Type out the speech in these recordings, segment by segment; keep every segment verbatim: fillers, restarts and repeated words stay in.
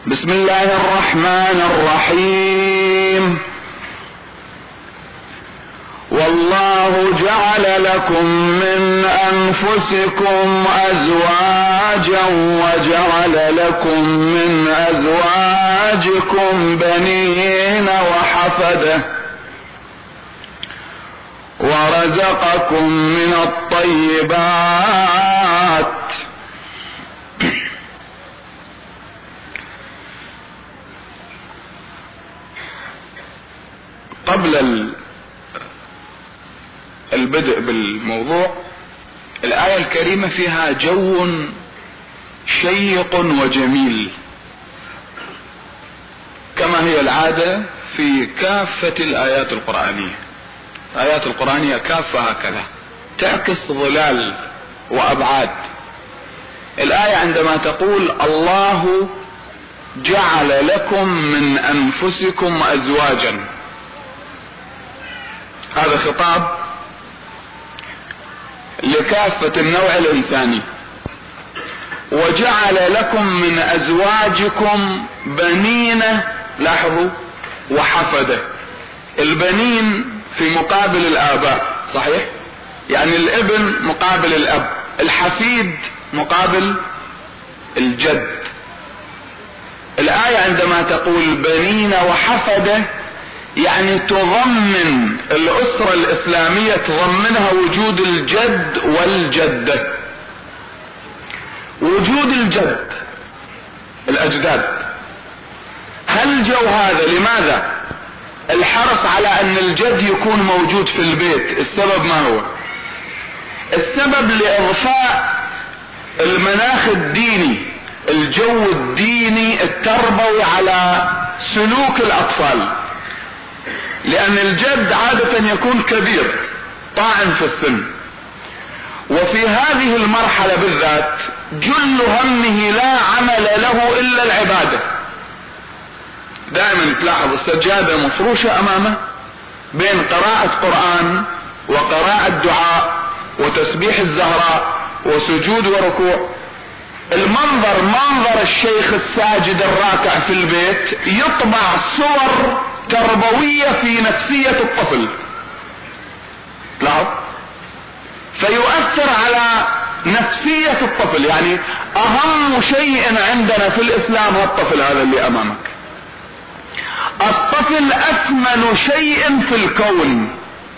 بسم الله الرحمن الرحيم. والله جعل لكم من أنفسكم أزواجا وجعل لكم من أزواجكم بنين وحفدة ورزقكم من الطيبات قبل البدء بالموضوع، الآية الكريمة فيها جو شيق وجميل كما هي العادة في كافة الآيات القرآنية. الآيات القرآنية كافة هكذا تعكس ظلال وأبعاد. الآية عندما تقول الله جعل لكم من أنفسكم أزواجا، هذا خطاب لكافة النوع الإنساني. وجعل لكم من أزواجكم بنين، لاحظوا، وحفدة. البنين في مقابل الآباء، صحيح؟ يعني الابن مقابل الأب، الحفيد مقابل الجد. الآية عندما تقول بنين وحفدة يعني تضمن الأسرة الإسلامية، تضمنها وجود الجد والجدة. وجود الجد، الأجداد، هل جو هذا لماذا الحرص على أن الجد يكون موجود في البيت؟ السبب ما هو؟ السبب لإضفاء المناخ الديني، الجو الديني التربوي على سلوك الأطفال، لأن الجد عادة يكون كبير طاعن في السن، وفي هذه المرحلة بالذات جل همه لا عمل له إلا العبادة. دائما تلاحظ السجادة مفروشة أمامه بين قراءة قرآن وقراءة دعاء وتسبيح الزهراء وسجود وركوع. المنظر منظر الشيخ الساجد الراكع في البيت يطبع صور تربوية في نفسية الطفل، لاحظ، فيؤثر على نفسية الطفل. يعني أهم شيء عندنا في الإسلام هو الطفل هذا اللي أمامك. الطفل أثمن شيء في الكون،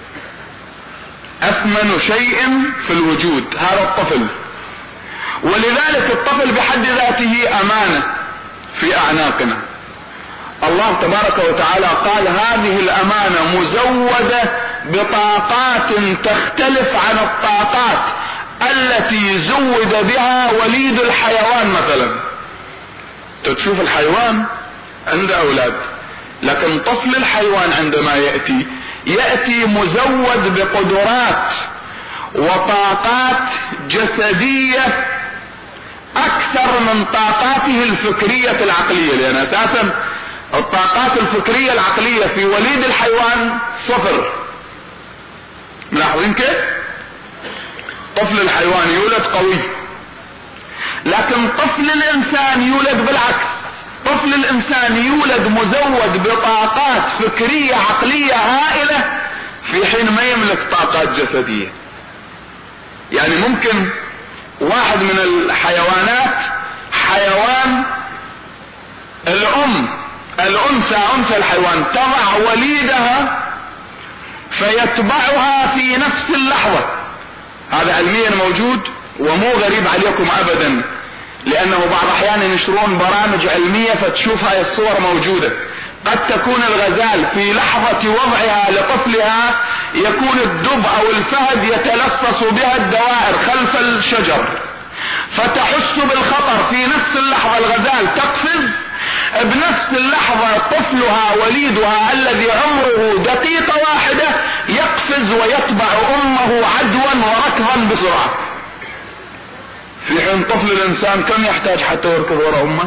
أثمن شيء في الوجود هذا الطفل. ولذلك الطفل بحد ذاته أمانة في أعناقنا. الله تبارك وتعالى قال هذه الأمانة مزودة بطاقات تختلف عن الطاقات التي زود بها وليد الحيوان. مثلا تشوف الحيوان عنده أولاد، لكن طفل الحيوان عندما يأتي يأتي مزود بقدرات وطاقات جسدية أكثر من طاقاته الفكرية العقلية، لأن أساسا الطاقات الفكرية العقلية في وليد الحيوان صفر. ملاحظين كيف؟ طفل الحيوان يولد قوي، لكن طفل الإنسان يولد بالعكس. طفل الإنسان يولد مزود بطاقات فكرية عقلية هائلة في حين ما يملك طاقات جسدية. يعني ممكن واحد من الحيوانات، حيوان الأم الأنثى أنثى الحيوان تضع وليدها فيتبعها في نفس اللحظة. هذا علميا موجود ومو غريب عليكم أبدا، لأنه بعض الأحيان ينشرون برامج علمية فتشوف هاي الصور موجودة. قد تكون الغزال في لحظة وضعها لطفلها يكون الدب أو الفهد يتلصص بها الدوائر خلف الشجر، فتحس بالخطر في نفس اللحظة الغزال تقفز، بنفس اللحظة طفلها وليدها الذي عمره دقيقة واحدة يقفز ويتبع أمه عدوا وركضا بسرعة. في حين طفل الإنسان كم يحتاج حتى يركض وراء أمه؟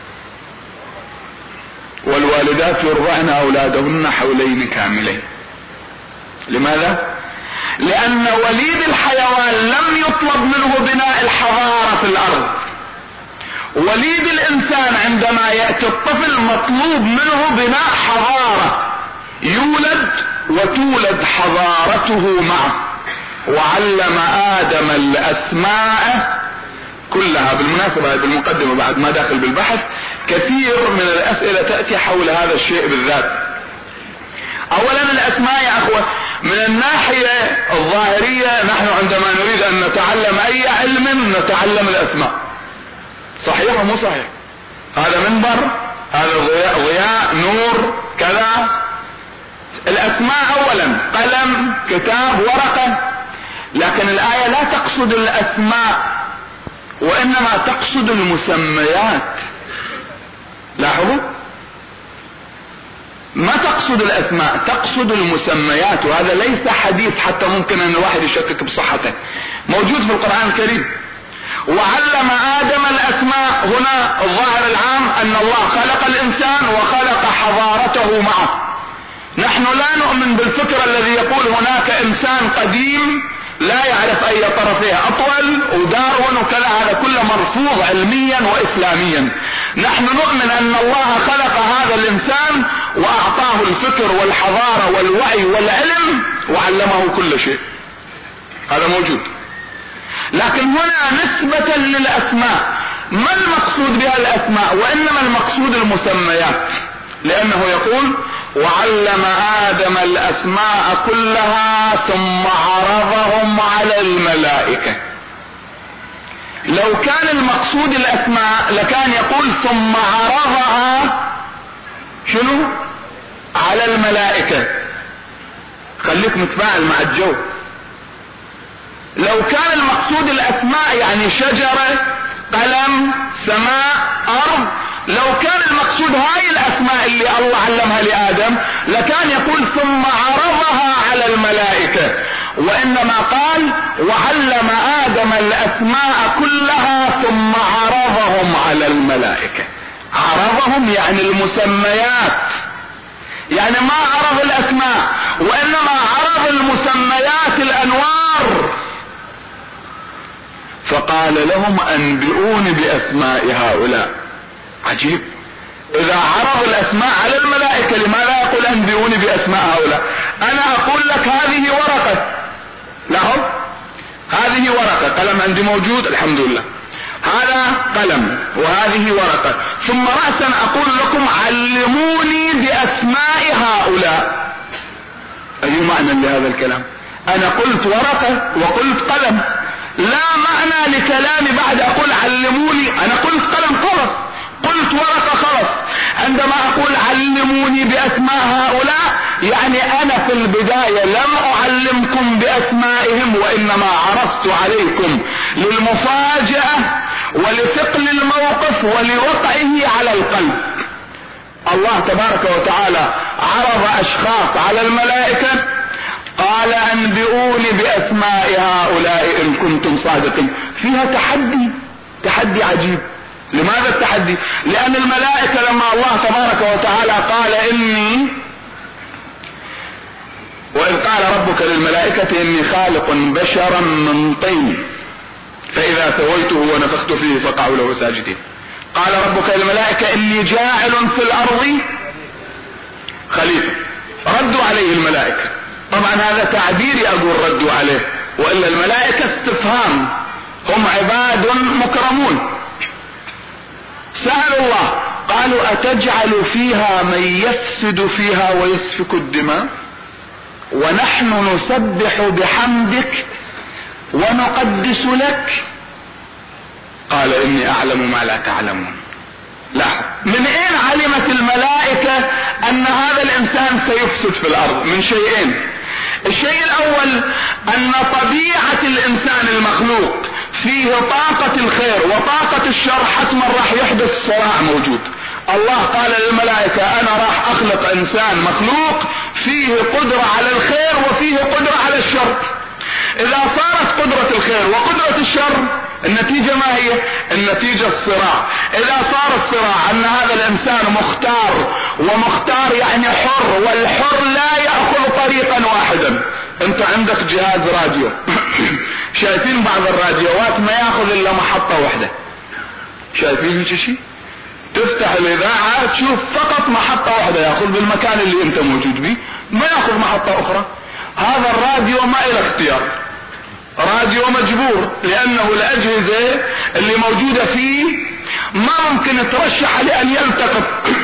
والوالدات يرضعن أولادهن حولين كاملين. لماذا؟ لأن وليد الحيوان لم يطلب منه بناء الحضارة في الأرض، وليد الانسان عندما يأتي الطفل مطلوب منه بناء حضارة، يولد وتولد حضارته معه. وعلم آدم الأسماء كلها. بالمناسبة بالمقدمة بعد ما داخل بالبحث، كثير من الأسئلة تأتي حول هذا الشيء بالذات. أولا الأسماء يا أخوة من الناحية الظاهرية، نحن عندما نريد أن نتعلم أي علم نتعلم الأسماء، صحيح ومو صحيح؟ هذا منبر، هذا ضياء, ضياء نور كذا. الأسماء أولا قلم كتاب ورقة، لكن الآية لا تقصد الأسماء وإنما تقصد المسميات. لاحظوا، ما تقصد الأسماء، تقصد المسميات. وهذا ليس حديث حتى ممكن أن الواحد يشكك بصحته، موجود في القرآن الكريم. وعلم آدم الأسماء، هنا الظاهر العام أن الله خلق الإنسان وخلق حضارته معه. نحن لا نؤمن بالفكر الذي يقول هناك إنسان قديم لا يعرف أي طرفيه أطول ودارون وكذا، هذا كله مرفوض علميا وإسلاميا. نحن نؤمن أن الله خلق هذا الإنسان وأعطاه الفكر والحضارة والوعي والعلم وعلمه كل شيء، هذا موجود. لكن هنا نسبة للأسماء، ما المقصود بها الأسماء وإنما المقصود المسميات، لأنه يقول وعلم آدم الأسماء كلها ثم عرضهم على الملائكة. لو كان المقصود الأسماء لكان يقول ثم عرضها شنو على الملائكة. خليك متفاعل مع الجو. لو كان المقصود الأسماء يعني شجرة، قلم، سماء، أرض، لو كان المقصود هاي الأسماء اللي الله علمها لآدم لكان يقول ثم عرضها على الملائكة، وإنما قال وعلم آدم الأسماء كلها ثم عرضهم على الملائكة. عرضهم يعني المسميات، يعني ما عرض الأسماء وإنما عرض المسميات، الأنوار. فقال لهم أنبئوني بأسماء هؤلاء. عجيب، إذا عرض الأسماء على الملائكة لما لا يقول أنبئوني بأسماء هؤلاء؟ أنا أقول لك هذه ورقة، لاحظ هذه ورقة، قلم عندي موجود الحمد لله، هذا قلم وهذه ورقة، ثم رأسا أقول لكم علموني بأسماء هؤلاء. أي معنى لهذا الكلام؟ أنا قلت ورقة وقلت قلم، لا معنى لكلامي بعد أقول علموني. أنا قلت قلم خلص، قلت ورقة خلص. عندما أقول علموني بأسماء هؤلاء يعني أنا في البداية لم أعلمكم بأسمائهم وإنما عرضت عليكم للمفاجأة ولثقل الموقف ولوقعه على القلب. الله تبارك وتعالى عرض أشخاص على الملائكة، قال أنبئوني بأسماء هؤلاء إن كنتم صادقين. فيها تحدي، تحدي عجيب. لماذا التحدي؟ لأن الملائكة لما الله تبارك وتعالى قال إني وإذ قال ربك للملائكة إني خالق بشرا من طين فإذا سويته ونفخت فيه فقعوا له ساجدين. قال ربك للملائكة إني جاعل في الأرض خليفة. ردوا عليه الملائكة. طبعا هذا تعبيري أقول ردوا عليه، وإلا الملائكة استفهام، هم عباد مكرمون. سألوا الله قالوا أتجعل فيها من يفسد فيها ويسفك الدماء ونحن نسبح بحمدك ونقدس لك؟ قال إني أعلم ما لا تعلمون. لا، من أين علمت الملائكة أن هذا الإنسان سيفسد في الأرض؟ من شيئين. الشيء الأول أن طبيعة الإنسان المخلوق فيه طاقة الخير وطاقة الشر، حتما راح يحدث صراع موجود. الله قال للملائكة أنا راح أخلق إنسان مخلوق فيه قدرة على الخير وفيه قدرة على الشر. إذا صارت قدرة الخير وقدرة الشر النتيجة ما هي؟ النتيجة الصراع. إذا صار الصراع أن هذا الإنسان مختار، ومختار يعني حر، والحر لا يأخذ طريقا واحدا. أنت عندك جهاز راديو شايفين بعض الراديوات ما يأخذ إلا محطة واحدة، شايفين شيء؟ تفتح الاذاعة تشوف فقط محطة واحدة ياخذ بالمكان اللي انت موجود به، ما ياخذ محطة اخرى. هذا الراديو ما له اختيار، راديو مجبور، لانه الاجهزة اللي موجودة فيه ما ممكن ترشح لان يلتقط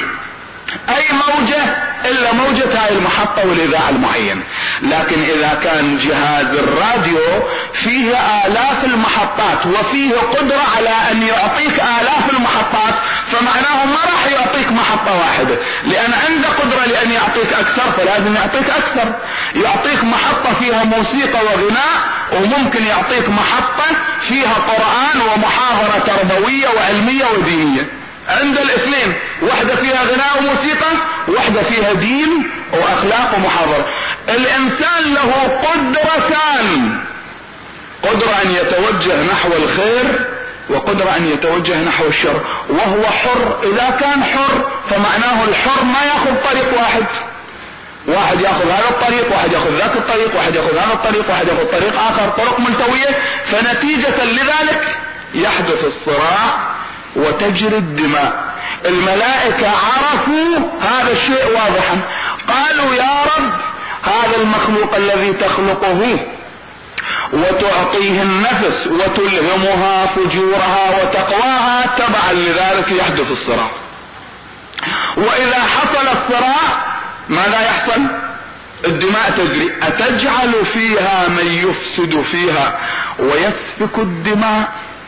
اي موجة الا موجة هاي المحطة والاذاعة المعينة. لكن اذا كان جهاز الراديو فيه الاف المحطات وفيه قدرة على ان يعطيك الاف المحطات، فمعناه ما راح يعطيك محطة واحدة، لان عنده قدرة لان يعطيك اكثر فلازم يعطيك اكثر. يعطيك محطة فيها موسيقى وغناء، وممكن يعطيك محطة فيها قرآن ومحاضرة تربوية وعلمية ودينية. عند الاثنين، واحدة فيها غناء وموسيقى، واحدة فيها دين واخلاق ومحاضرة. الانسان له قدرتان، قدرة ان يتوجه نحو الخير وقدرة ان يتوجه نحو الشر، وهو حر. اذا كان حر فمعناه الحر ما ياخذ طريق واحد، واحد ياخذ هذا الطريق، واحد ياخذ ذاك الطريق، واحد ياخذ هذا الطريق، واحد ياخذ طريق اخر، طرق ملتوية. فنتيجة لذلك يحدث الصراع وتجري الدماء. الملائكة عرفوا هذا الشيء واضحا، قالوا يا رب هذا المخلوق الذي تخلقه وتعطيه النفس وتلهمها فجورها وتقواها، تبعا لذلك يحدث الصراع. واذا حصل الصراع ماذا يحصل؟ الدماء تجري. أتجعل فيها من يفسد فيها ويسفك الدماء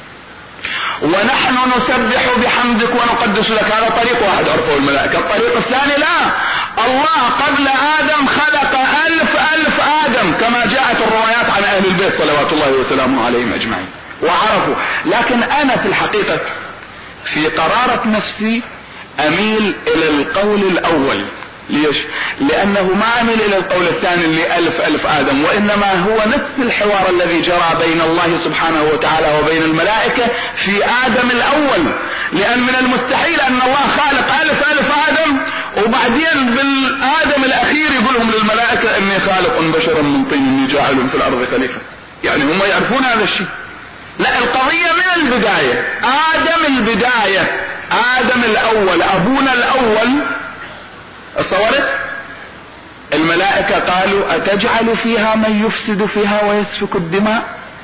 ونحن نسبح بحمدك ونقدس لك؟ هذا طريق واحد عرفه الملائكة. الطريق الثاني لا، الله قبل آدم خلق ألف ألف آدم كما جاءت الروايات عن أهل البيت صلوات الله وسلامه عليهم أجمعين وعرفوا. لكن أنا في الحقيقة في قرارة نفسي أميل إلى القول الأول. ليش؟ لأنه ما أميل إلى القول الثاني اللي ألف ألف آدم، وإنما هو نفس الحوار الذي جرى بين الله سبحانه وتعالى وبين الملائكة في آدم الأول. لأن من المستحيل أن الله خالق ألف ألف آدم وبعدين بالآدم الأخير يقولهم للملائكة إني خالق بشرا من طين إني جاعل في الأرض خليفة. يعني هم يعرفون هذا الشيء. لا، القضية من البداية، آدم البداية، آدم الأول، أبونا الأول. اتصورت؟ الملائكة قالوا أتجعل فيها من يفسد فيها ويسفك الدماء.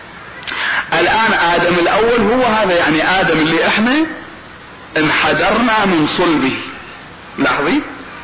الآن آدم الأول هو هذا، يعني آدم اللي احنا انحدرنا من صلبه. لاحظي،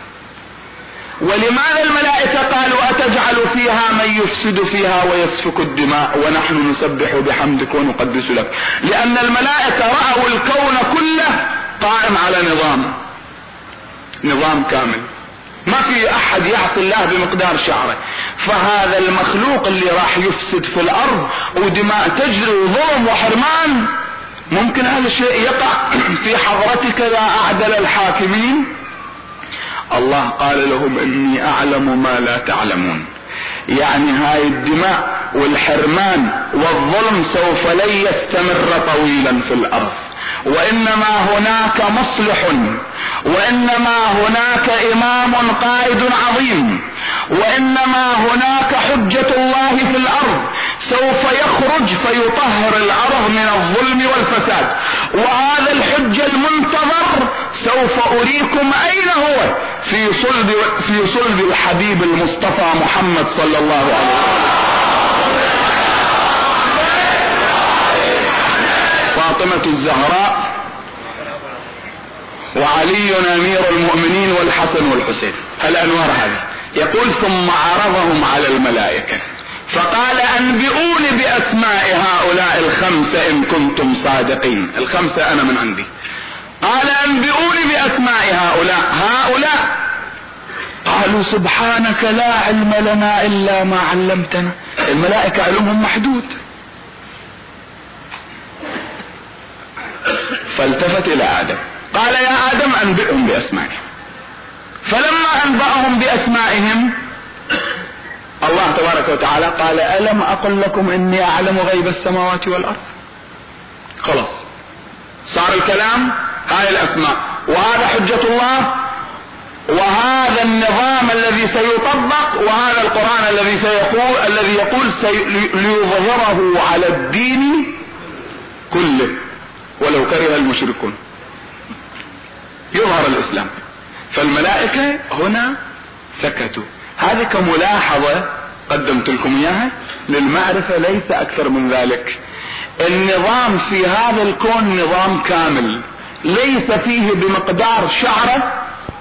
ولماذا الملائكة قالوا أتجعل فيها من يفسد فيها ويسفك الدماء ونحن نسبح بحمدك ونقدس لك؟ لأن الملائكة رأوا الكون كله قائم على نظام، نظام كامل، ما في احد يعصي الله بمقدار شعره. فهذا المخلوق اللي راح يفسد في الارض ودماء تجري وظلم وحرمان، ممكن هذا الشيء يقع في حضرتك يا اعدل الحاكمين؟ الله قال لهم اني اعلم ما لا تعلمون. يعني هاي الدماء والحرمان والظلم سوف لن يستمر طويلا في الارض، وانما هناك مصلح، وانما هناك امام قائد عظيم، وانما هناك حجة الله في الارض سوف يخرج فيطهر الارض من الظلم والفساد. وهذا الحجة المنتظر سوف اريكم اين هو، في صلب في صلب الحبيب المصطفى محمد صلى الله عليه وسلم. فاطمة الزهراء وعلي امير المؤمنين والحسن والحسين، الانوار هذه. يقول ثم عرضهم على الملائكة فقال انبئوني باسماء هؤلاء الخمسة ان كنتم صادقين. الخمسة انا من عندي. قال انبئوني باسماء هؤلاء. هؤلاء قالوا سبحانك لا علم لنا الا ما علمتنا. الملائكة علمهم محدود. فالتفت الى ادم قال يا ادم انبئهم باسمائهم. فلما انبأهم باسمائهم الله تبارك وتعالى قال الم اقل لكم اني اعلم غيب السماوات والارض. خلاص صار الكلام، هاي الاسماء وهذا حجة الله وهذا النظام الذي سيطبق وهذا القرآن الذي سيقول الذي يقول سي... ليظهره على الدين كله. ولو كره المشركون، يظهر الاسلام. فالملائكة هنا سكتوا. هذه كملاحظة قدمت لكم اياها للمعرفة، ليس اكثر من ذلك. النظام في هذا الكون نظام كامل، ليس فيه بمقدار شعرة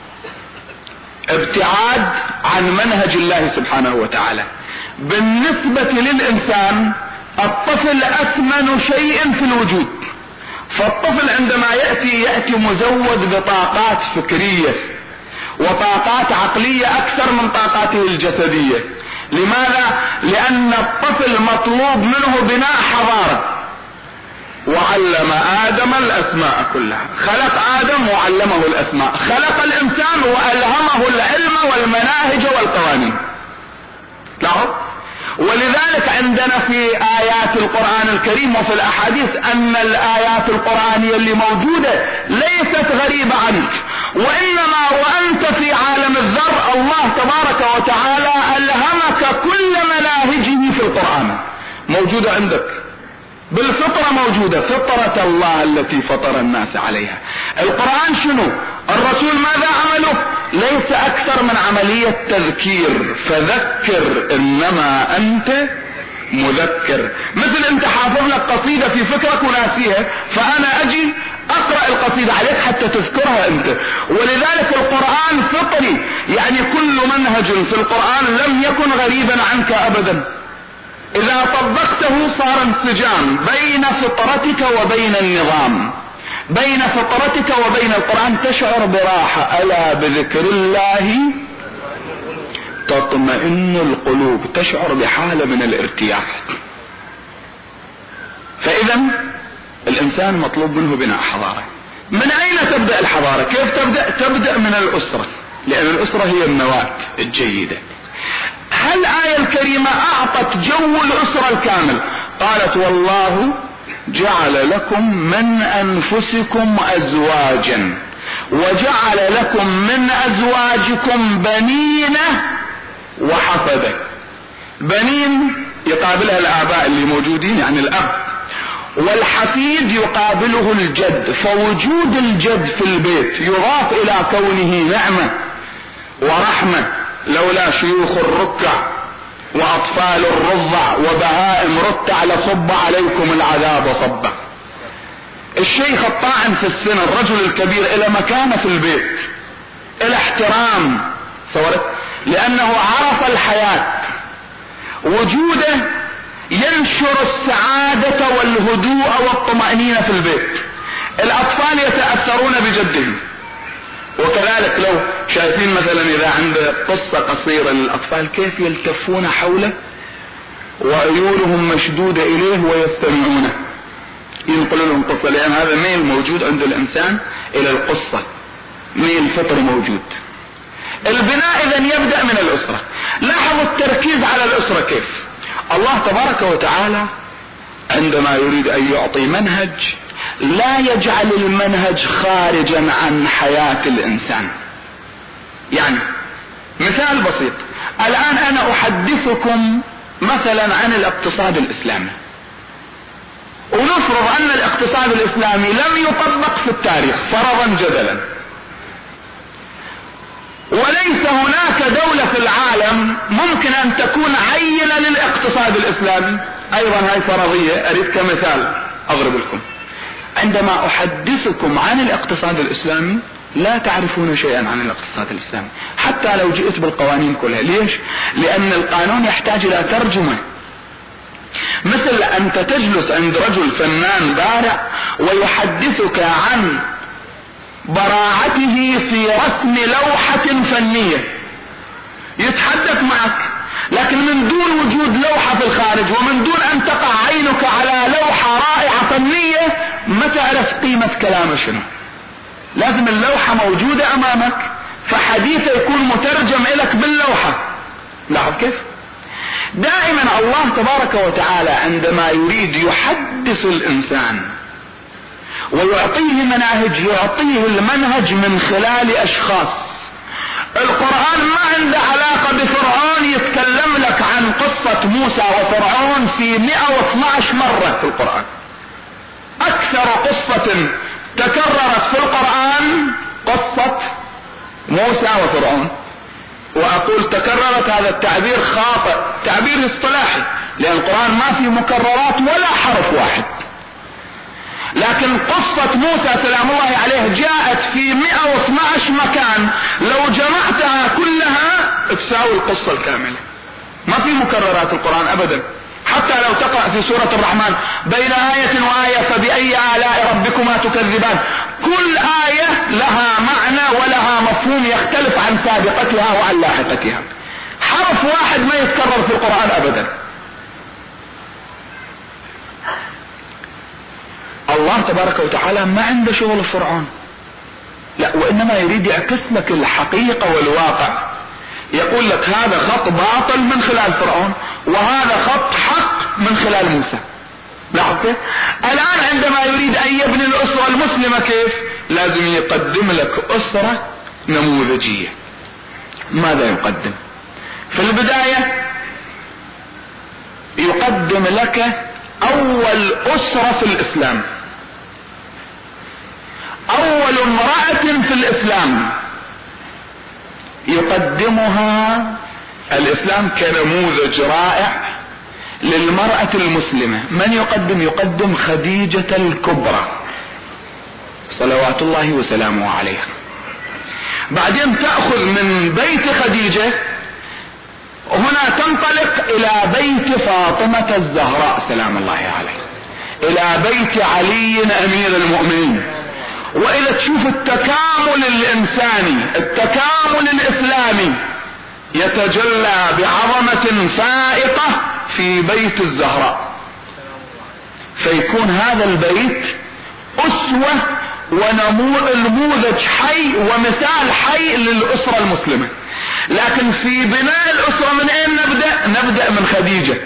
ابتعاد عن منهج الله سبحانه وتعالى. بالنسبة للإنسان الطفل أثمن شيء في الوجود، فالطفل عندما يأتي يأتي مزود بطاقات فكرية وطاقات عقلية أكثر من طاقاته الجسدية. لماذا؟ لأن الطفل مطلوب منه بناء حضارة. وعلم آدم الأسماء كلها، خلق آدم وعلمه الأسماء، خلق الإنسان وألهمه العلم والمناهج والقوانين. لاحظ. ولذلك عندنا في آيات القرآن الكريم وفي الأحاديث أن الآيات القرآنية اللي موجودة ليست غريبة عنك، وإنما وأنت في عالم الذر الله تبارك وتعالى ألهمك كل مناهجه في القرآن، موجودة عندك بالفطرة، موجودة فطرة الله التي فطر الناس عليها. القرآن شنو؟ الرسول ماذا عمله؟ ليس أكثر من عملية تذكير، فذكر إنما أنت مذكر. مثل أنت حافظ لك قصيدة في فكرك وناسيها، فأنا أجي أقرأ القصيدة عليك حتى تذكرها أنت. ولذلك القرآن فطري، يعني كل منهج في القرآن لم يكن غريبا عنك أبدا. إذا طبقته صار انسجام بين فطرتك وبين النظام، بين فطرتك وبين القرآن، تشعر براحة. ألا بذكر الله تطمئن القلوب، تشعر بحالة من الارتياح. فإذا الإنسان مطلوب منه بناء حضارة. من أين تبدأ الحضارة؟ كيف تبدأ؟ تبدأ من الأسرة، لأن الأسرة هي النواة الجيدة. هل الآية الكريمة أعطت جو الأسرة الكامل؟ قالت والله جعل لكم من أنفسكم أزواجا وجعل لكم من أزواجكم بنين وحفدة. بنين يقابلها الآباء اللي موجودين، يعني الأب، والحفيد يقابله الجد. فوجود الجد في البيت يضاف إلى كونه نعمة ورحمة، لولا شيوخ الركع واطفال الرضع وبهائم رتع لصب عليكم العذاب صبا. الشيخ الطاعن في السن، الرجل الكبير، الى مكانه في البيت، الى احترام، صورت، لانه عرف الحياة. وجوده ينشر السعادة والهدوء والطمأنينة في البيت. الاطفال يتأثرون بجدهم. وكذلك لو شايفين مثلا اذا عنده قصة قصيرة للاطفال كيف يلتفون حوله وعيونهم مشدودة اليه ويستمعونه، ينقل لهم قصة، لان هذا ميل موجود عند الانسان الى القصة، ميل فطري موجود. البناء اذا يبدأ من الاسرة. لاحظوا التركيز على الاسرة كيف. الله تبارك وتعالى عندما يريد ان يعطي منهج لا يجعل المنهج خارجا عن حياة الانسان. يعني مثال بسيط، الان انا احدثكم مثلا عن الاقتصاد الاسلامي، ونفرض ان الاقتصاد الاسلامي لم يطبق في التاريخ فرضا جدلا، وليس هناك دولة في العالم ممكن ان تكون عينة للاقتصاد الاسلامي. ايضا هاي فرضية، اريد كمثال اضرب لكم. عندما احدثكم عن الاقتصاد الاسلامي لا تعرفون شيئا عن الاقتصاد الاسلامي، حتى لو جئت بالقوانين كلها. ليش؟ لان القانون يحتاج الى ترجمة. مثل انت تجلس عند رجل فنان بارع ويحدثك عن براعته في رسم لوحة فنية، يتحدث معك، لكن من دون وجود لوحة في الخارج ومن دون ان تقع عينك على لوحة رائعة فنية ما تعرف قيمة كلامه شنو. لازم اللوحة موجودة امامك، فحديثه يكون مترجم لك باللوحة. لاحظ كيف؟ دائما الله تبارك وتعالى عندما يريد يحدث الانسان ويعطيه مناهج، يعطيه المنهج من خلال اشخاص. القرآن ما عنده علاقة بفرعون، يتكلم لك عن قصة موسى وفرعون في مئة واثنى عشر مرة في القرآن، اكثر اكثر قصة تكررت في القرآن قصة موسى وفرعون. واقول تكررت، هذا التعبير خاطئ، تعبير اصطلاحي، لان القرآن ما فيه مكررات ولا حرف واحد. لكن قصة موسى سلام الله عليه جاءت في مئة واثني عشر مكان، لو جمعتها كلها تساوي القصة الكاملة. ما في مكررات القرآن ابدا. حتى لو تقرأ في سورة الرحمن بين آية وآية فبأي آلاء ربكما تكذبان، كل آية لها معنى ولها مفهوم يختلف عن سابقتها وعن لاحقتها. حرف واحد ما يتكرر في القرآن ابدا. الله تبارك وتعالى ما عنده شغل فرعون، لا، وانما يريد يعكس لك الحقيقة والواقع. يقول لك هذا خط باطل من خلال فرعون، وهذا خط حق من خلال موسى. لاحظت؟ الان عندما يريد ان يبني الاسرة المسلمة كيف؟ لازم يقدم لك اسرة نموذجية. ماذا يقدم؟ في البداية يقدم لك اول اسرة في الاسلام، اول امرأة في الاسلام يقدمها الاسلام كنموذج رائع للمرأة المسلمة. من يقدم؟ يقدم خديجة الكبرى صلوات الله وسلامه عليها. بعدين تأخذ من بيت خديجة، هنا تنطلق الى بيت فاطمة الزهراء سلام الله عليه، الى بيت علي امير المؤمنين. واذا تشوف التكامل الانساني، التكامل الاسلامي يتجلى بعظمة فائقة في بيت الزهراء، فيكون هذا البيت اسوة ونموذج حي ومثال حي للاسرة المسلمة. لكن في بناء الاسرة من اين نبدأ؟ نبدأ من خديجة.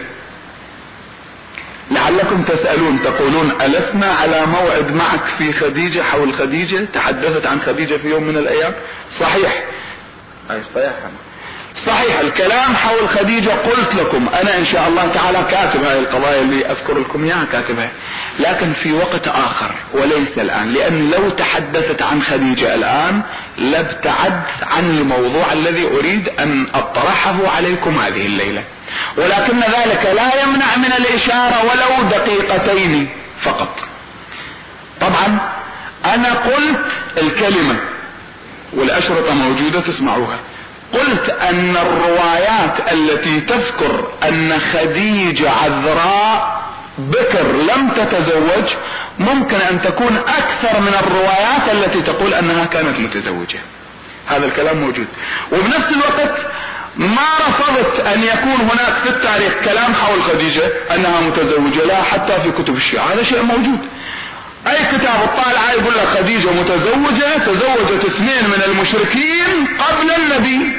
لعلكم تسألون تقولون ألسنا على موعد معك في خديجة، حول خديجة، تحدثت عن خديجة في يوم من الايام؟ صحيح، صحيح الكلام حول خديجة. قلت لكم انا ان شاء الله تعالى كاتب هذه القضايا اللي اذكر لكم اياها كاتبها، لكن في وقت اخر وليس الان، لان لو تحدثت عن خديجة الان لابتعدت عن الموضوع الذي اريد ان اطرحه عليكم هذه الليلة. ولكن ذلك لا يمنع من الاشارة ولو دقيقتين فقط. طبعا انا قلت الكلمة والاشرطة موجودة تسمعوها، قلت ان الروايات التي تذكر ان خديجة عذراء بكر لم تتزوج ممكن ان تكون اكثر من الروايات التي تقول انها كانت متزوجة. هذا الكلام موجود. وبنفس الوقت ما رفضت ان يكون هناك في التاريخ كلام حول خديجة انها متزوجة، لا، حتى في كتب الشيعة هذا شيء موجود. اي كتاب الطالع يقول لك خديجة متزوجة، تزوجت اثنين من المشركين قبل النبي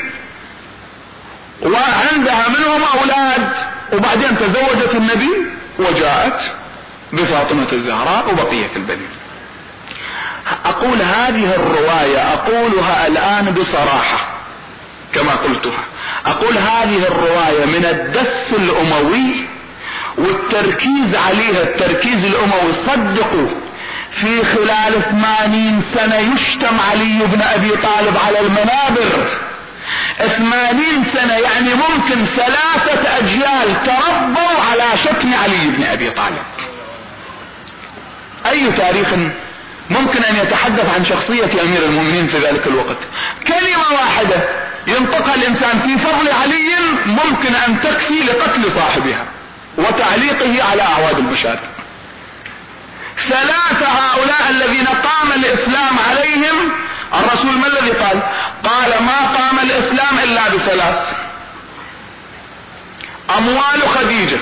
وعندها منهم اولاد، وبعدين تزوجت النبي وجاءت بفاطمة الزهراء وبقية البنين. اقول هذه الرواية اقولها الان بصراحة كما قلتها، اقول هذه الرواية من الدس الاموي والتركيز عليها، التركيز الاموي. صدقوا في خلال ثمانين سنة يشتم علي بن ابي طالب على المنابر، ثمانين سنة يعني ممكن ثلاثة اجيال تربوا على شتم علي بن ابي طالب. اي تاريخ ممكن ان يتحدث عن شخصية امير المؤمنين في ذلك الوقت؟ كلمة واحدة ينطقها الانسان في فضل علي ممكن ان تكفي لقتل صاحبها وتعليقه على اعواد المشاهد. ثلاثة هؤلاء الذين قام الاسلام عليهم، الرسول ما الذي قال؟ قال ما قام الاسلام الا بثلاث: اموال خديجة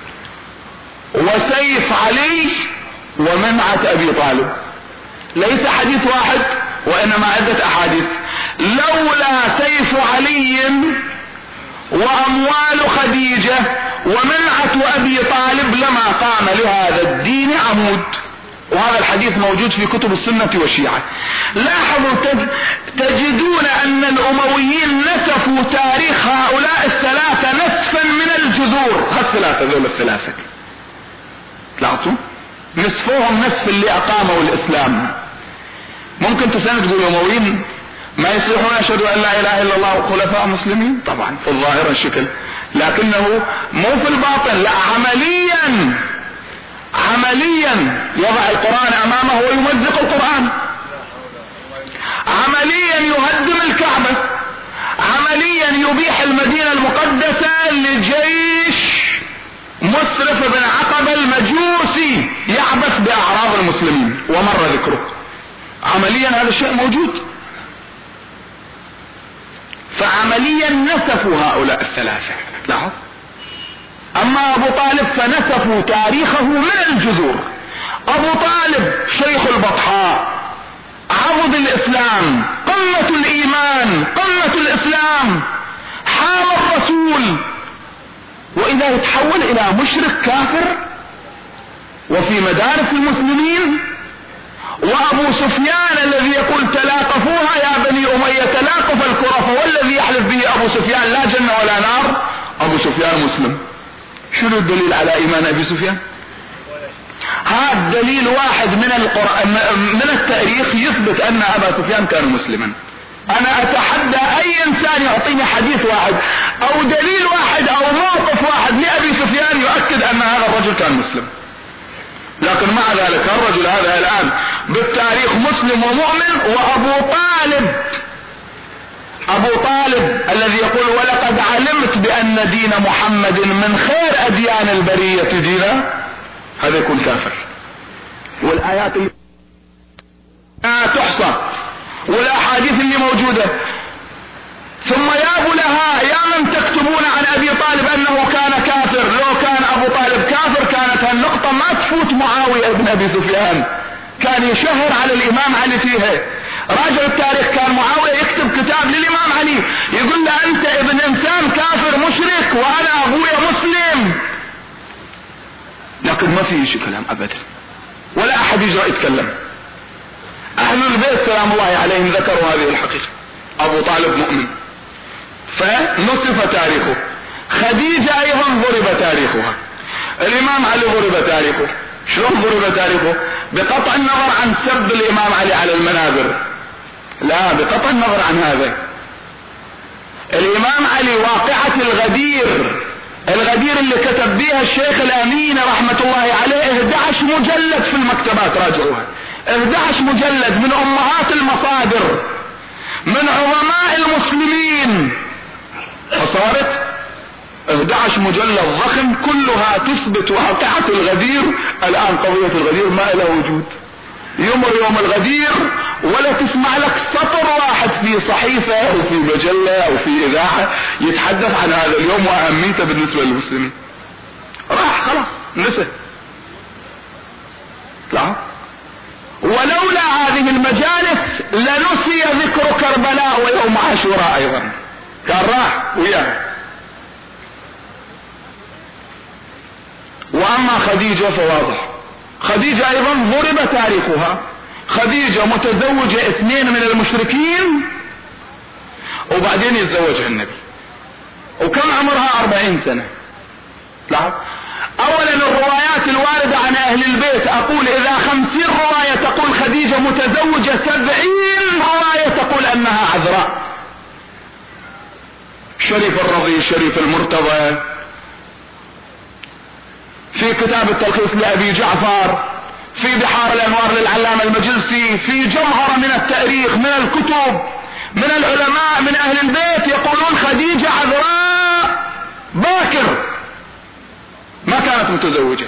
وسيف علي ومنعة ابي طالب. ليس حديث واحد وانما عدة احاديث. لولا سيف علي واموال خديجة ومنعة ابي طالب لما قام لهذا الدين عمود. وهذا الحديث موجود في كتب السنة والشيعة. لاحظوا تجدون ان الامويين نسفوا تاريخ هؤلاء الثلاثة نسفا من الجذور. هالثلاثة ذول الثلاثة لاحظوا نصفهم نصف اللي اقاموا الاسلام. ممكن تسأل تقول الامويين ما يصلحون اشهد ان لا اله الا الله وخلفاء مسلمين؟ طبعا في الظاهر الشكل، لكنه مو في الباطن، لا عمليا عمليا يضع القرآن امامه ويمزق القرآن، عمليا يهدم الكعبة، عمليا يبيح المدينة المقدسة لجيش مسرف بن عقبة المجوسي يعبث باعراض المسلمين ومر ذكره. عمليا هذا الشيء موجود. فعمليا نسفوا هؤلاء الثلاثة. لاحظ. اما ابو طالب فنسفوا تاريخه من الجذور. ابو طالب شيخ البطحاء، عضد الاسلام، قمة الايمان، قمة الاسلام، حام الرسول، واذا يتحول الى مشرك كافر وفي مدارس المسلمين. وابو سفيان الذي يقول تلاقفوها يا بني امية تلاقف الكرة، والذي يحلف به ابو سفيان لا جنة ولا نار، ابو سفيان مسلم. شنو الدليل على ايمان ابي سفيان؟ هذا دليل واحد من القرآن من التاريخ يثبت ان ابا سفيان كان مسلما. انا اتحدى اي انسان يعطيني حديث واحد او دليل واحد او موقف واحد لابي سفيان يؤكد ان هذا الرجل كان مسلم. لكن مع ذلك الرجل هذا الان بالتاريخ مسلم ومؤمن. وابو طالب ابو طالب الذي يقول ولقد علمت بان دين محمد من خير اديان البرية دينا، هذا يكون كافر. والايات اللي تحصى والاحاديث اللي موجودة. ثم يابوا لها يا من تكتبون عن ابي طالب انه كان كافر، لو كان ابو طالب كافر كانت هالنقطة ما تفوت معاوية بن ابي سفيان، كان يشهر على الامام علي فيها. راجع التاريخ كان معاوية يكتب كتاب للامام علي يقول له انت ابن انسان كافر مشرك وانا ابويا مسلم. لكن ما في كلام ابدا ولا احد يجرأ يتكلم. اهل البيت سلام الله عليهم ذكروا هذه الحقيقة. ابو طالب مؤمن فنصف تاريخه. خديجة ايضا ضرب تاريخها. الامام علي ضرب تاريخه. شلون ضرب تاريخه؟ بقطع النظر عن سب الامام علي على المنابر، لا بقطع النظر عن هذا. الامام علي واقعة الغدير، الغدير اللي كتب بيها الشيخ الامين رحمة الله عليه احد عشر مجلد في المكتبات، راجعوها احد عشر مجلد من امهات المصادر من عظماء المسلمين، فصارت احد عشر مجلد ضخم كلها تثبت واقعة الغدير. الان قضية الغدير ما لها وجود. يمر يوم الغدير ولا تسمع لك سطر واحد في صحيفة او في مجلة او في اذاعة يتحدث عن هذا اليوم واهميته بالنسبة للمسلمين. راح خلاص نسى. لا ولولا هذه المجالس لنسي ذكر كربلاء ويوم عاشوراء ايضا، كان راح وياه. واما خديجة فواضح. خديجة ايضا ضرب تاريخها. خديجة متزوجة اثنين من المشركين وبعدين يتزوجها النبي، وكم عمرها اربعين سنة. لاحظ. اولا الروايات الواردة عن اهل البيت اقول اذا خمسين رواية تقول خديجة متزوجة، سبعين رواية تقول انها عذراء. شريف الرضي، شريف المرتضى، في كتاب التلخيص لأبي جعفر، في بحار الأنوار للعلامة المجلسي، في جمهرة من التاريخ من الكتب من العلماء من أهل البيت يقولون خديجة عذراء باكر ما كانت متزوجة.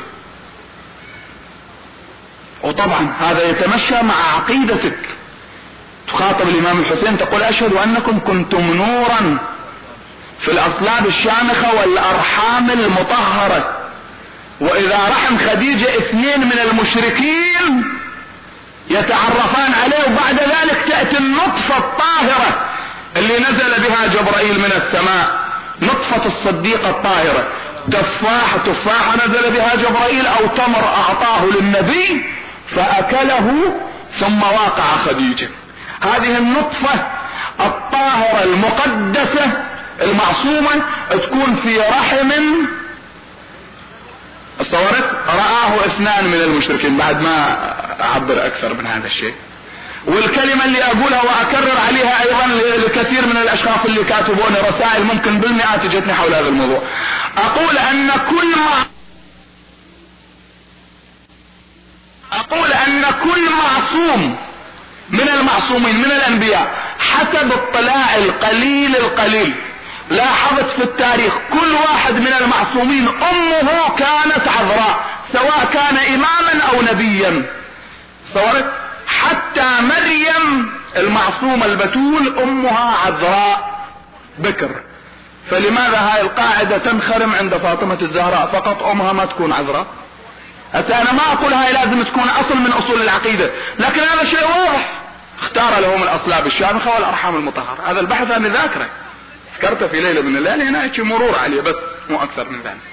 وطبعا هذا يتمشى مع عقيدتك. تخاطب الإمام الحسين تقول أشهد أنكم كنتم نورا في الأصلاب الشامخة والأرحام المطهرة. واذا رحم خديجة اثنين من المشركين يتعرفان عليه وبعد ذلك تأتي النطفة الطاهرة اللي نزل بها جبرائيل من السماء، نطفة الصديقة الطاهرة، تفاح تفاحة نزل بها جبرائيل او تمر اعطاه للنبي فاكله ثم واقع خديجة. هذه النطفة الطاهرة المقدسة المعصومة تكون في رحم صورت رآه معه اثنان من المشركين، بعد ما اعبر اكثر من هذا الشيء. والكلمة اللي اقولها واكرر عليها ايضا لكثير من الاشخاص اللي كاتبوني رسائل ممكن بالمئات جتني حول هذا الموضوع، اقول ان كل ما اقول ان كل معصوم من المعصومين من الانبياء حسب اطلاع القليل القليل لاحظت في التاريخ كل واحد من المعصومين امه كانت عذراء، سواء كان اماما او نبيا. صورت حتى مريم المعصومة البتول امها عذراء بكر. فلماذا هاي القاعدة تنخرم عند فاطمة الزهراء فقط امها ما تكون عذراء؟ هسه انا ما اقول هاي لازم تكون اصل من اصول العقيدة، لكن هذا شيء واضح. اختار لهم الاصلاب الشامخة والارحام المطهرة. هذا البحث انا ذاكره ذكرته في ليلة من الليالي هنا مرور عليه بس مو اكثر من ذلك.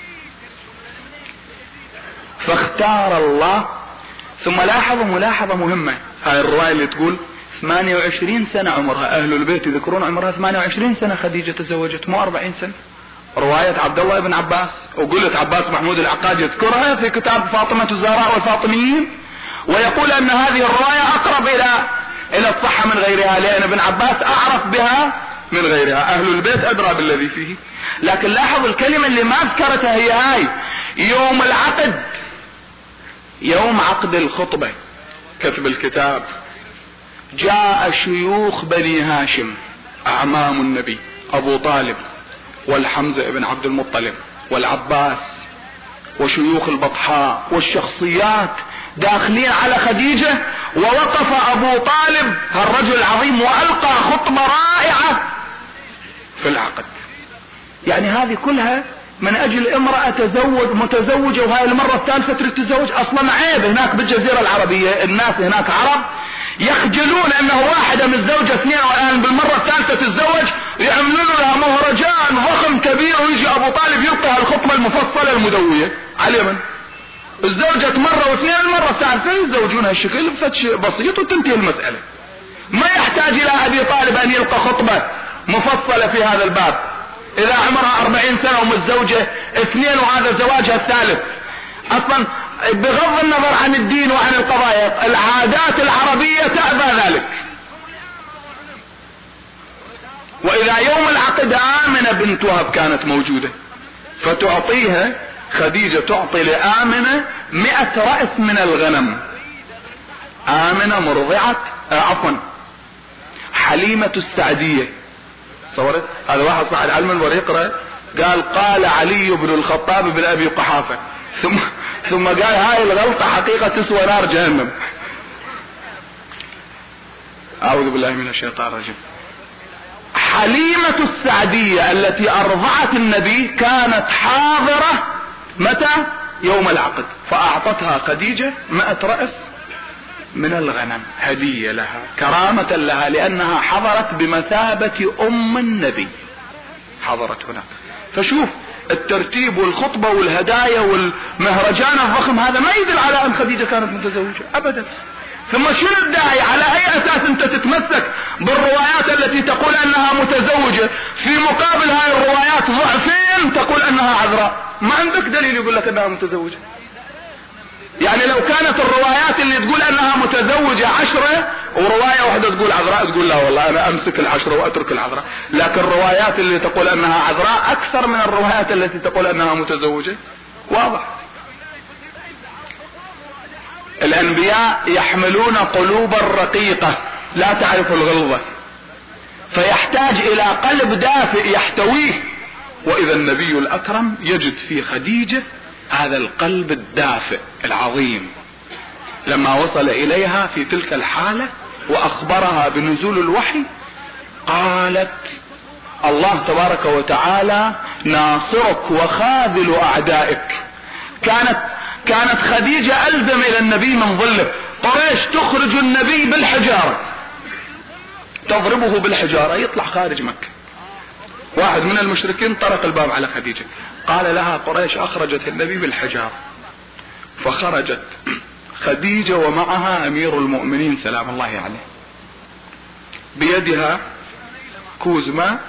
فاختار الله. ثم لاحظوا ملاحظة مهمة، هاي الرواية اللي تقول ثمانية وعشرين سنة عمرها، اهل البيت يذكرون عمرها ثمانية وعشرين سنة خديجة تزوجت مو أربعين سنة. رواية عبد الله بن عباس، وقلت عباس محمود العقاد يذكرها في كتاب فاطمة الزهراء والفاطميين، ويقول ان هذه الرواية اقرب الى الى الصحة من غيرها، لان ابن عباس اعرف بها من غيرها، اهل البيت ادرى بالذي فيه. لكن لاحظ الكلمة اللي ما ذكرتها هي هاي يوم العقد، يوم عقد الخطبة كتب الكتاب جاء شيوخ بني هاشم اعمام النبي ابو طالب والحمزة ابن عبد المطلب والعباس وشيوخ البطحاء والشخصيات داخلين على خديجة، ووقف ابو طالب هالرجل العظيم والقى خطبة رائعة في العقد. يعني هذه كلها من اجل امرأة تزوج متزوجة وهاي المرة الثالثة تريد تتزوج. اصلا عيب هناك بالجزيرة العربية، الناس هناك عرب يخجلون انه واحدة من الزوجة اثنين والان بالمرة الثالثة تتزوج، يعملون لها مهرجان ضخم كبير، ويجي ابو طالب يلقي الخطبة المفصلة المدوية على اليمن. الزوجة مرة واثنين، المرة الثالثة يتزوجونها الشكل بفتش بسيط وتنتهي المسألة. ما يحتاج الى ابي طالب ان يلقى خطبة مفصلة في هذا الباب. اذا عمرها أربعين سنة ومتزوجة اثنين وهذا زواجها الثالث. اصلا بغض النظر عن الدين وعن القضايا العادات العربية تأبى ذلك. واذا يوم العقد آمنة بنت وهب كانت موجودة، فتعطيها خديجة تعطي لآمنة مئة رأس من الغنم. آمنة مرضعة آه عفوا حليمة السعدية. صورت هذا واحد صاحب علم المنبر يقرأ قال قال علي بن الخطاب بن ابي قحافة، ثم ثم قال هاي الغلطة حقيقة تسوى نار جهنم. اعوذ بالله من الشيطان الرجيم. حليمة السعدية التي ارضعت النبي كانت حاضرة متى؟ يوم العقد، فاعطتها خديجة مئة رأس من الغنم هدية لها كرامة لها، لانها حضرت بمثابة ام النبي، حضرت هناك. فشوف الترتيب والخطبة والهدايا والمهرجان الضخم، هذا ما يدل على ان خديجة كانت متزوجة ابدا. ثم شنو الداعي؟ على اي اساس انت تتمسك بالروايات التي تقول انها متزوجة في مقابل هاي الروايات ضعفين تقول انها عذراء؟ ما عندك دليل يقول لك انها متزوجة. يعني لو كانت الروايات اللي تقول انها متزوجة عشرة ورواية واحدة تقول عذراء، تقول لا والله انا امسك العشرة واترك العذراء. لكن الروايات اللي تقول انها عذراء اكثر من الروايات التي تقول انها متزوجة. واضح. الانبياء يحملون قلوبا رقيقة لا تعرف الغلظة، فيحتاج الى قلب دافئ يحتويه، واذا النبي الاكرم يجد في خديجة هذا القلب الدافئ العظيم. لما وصل اليها في تلك الحالة واخبرها بنزول الوحي قالت الله تبارك وتعالى ناصرك وخاذل اعدائك. كانت كانت خديجة الزم الى النبي من ظله. قريش تخرج النبي بالحجارة، تضربه بالحجارة يطلع خارج مكة. واحد من المشركين طرق الباب على خديجة، قال لها قريش اخرجت النبي بالحجارة. فخرجت خديجة ومعها امير المؤمنين سلام الله عليه، بيدها كوز ماء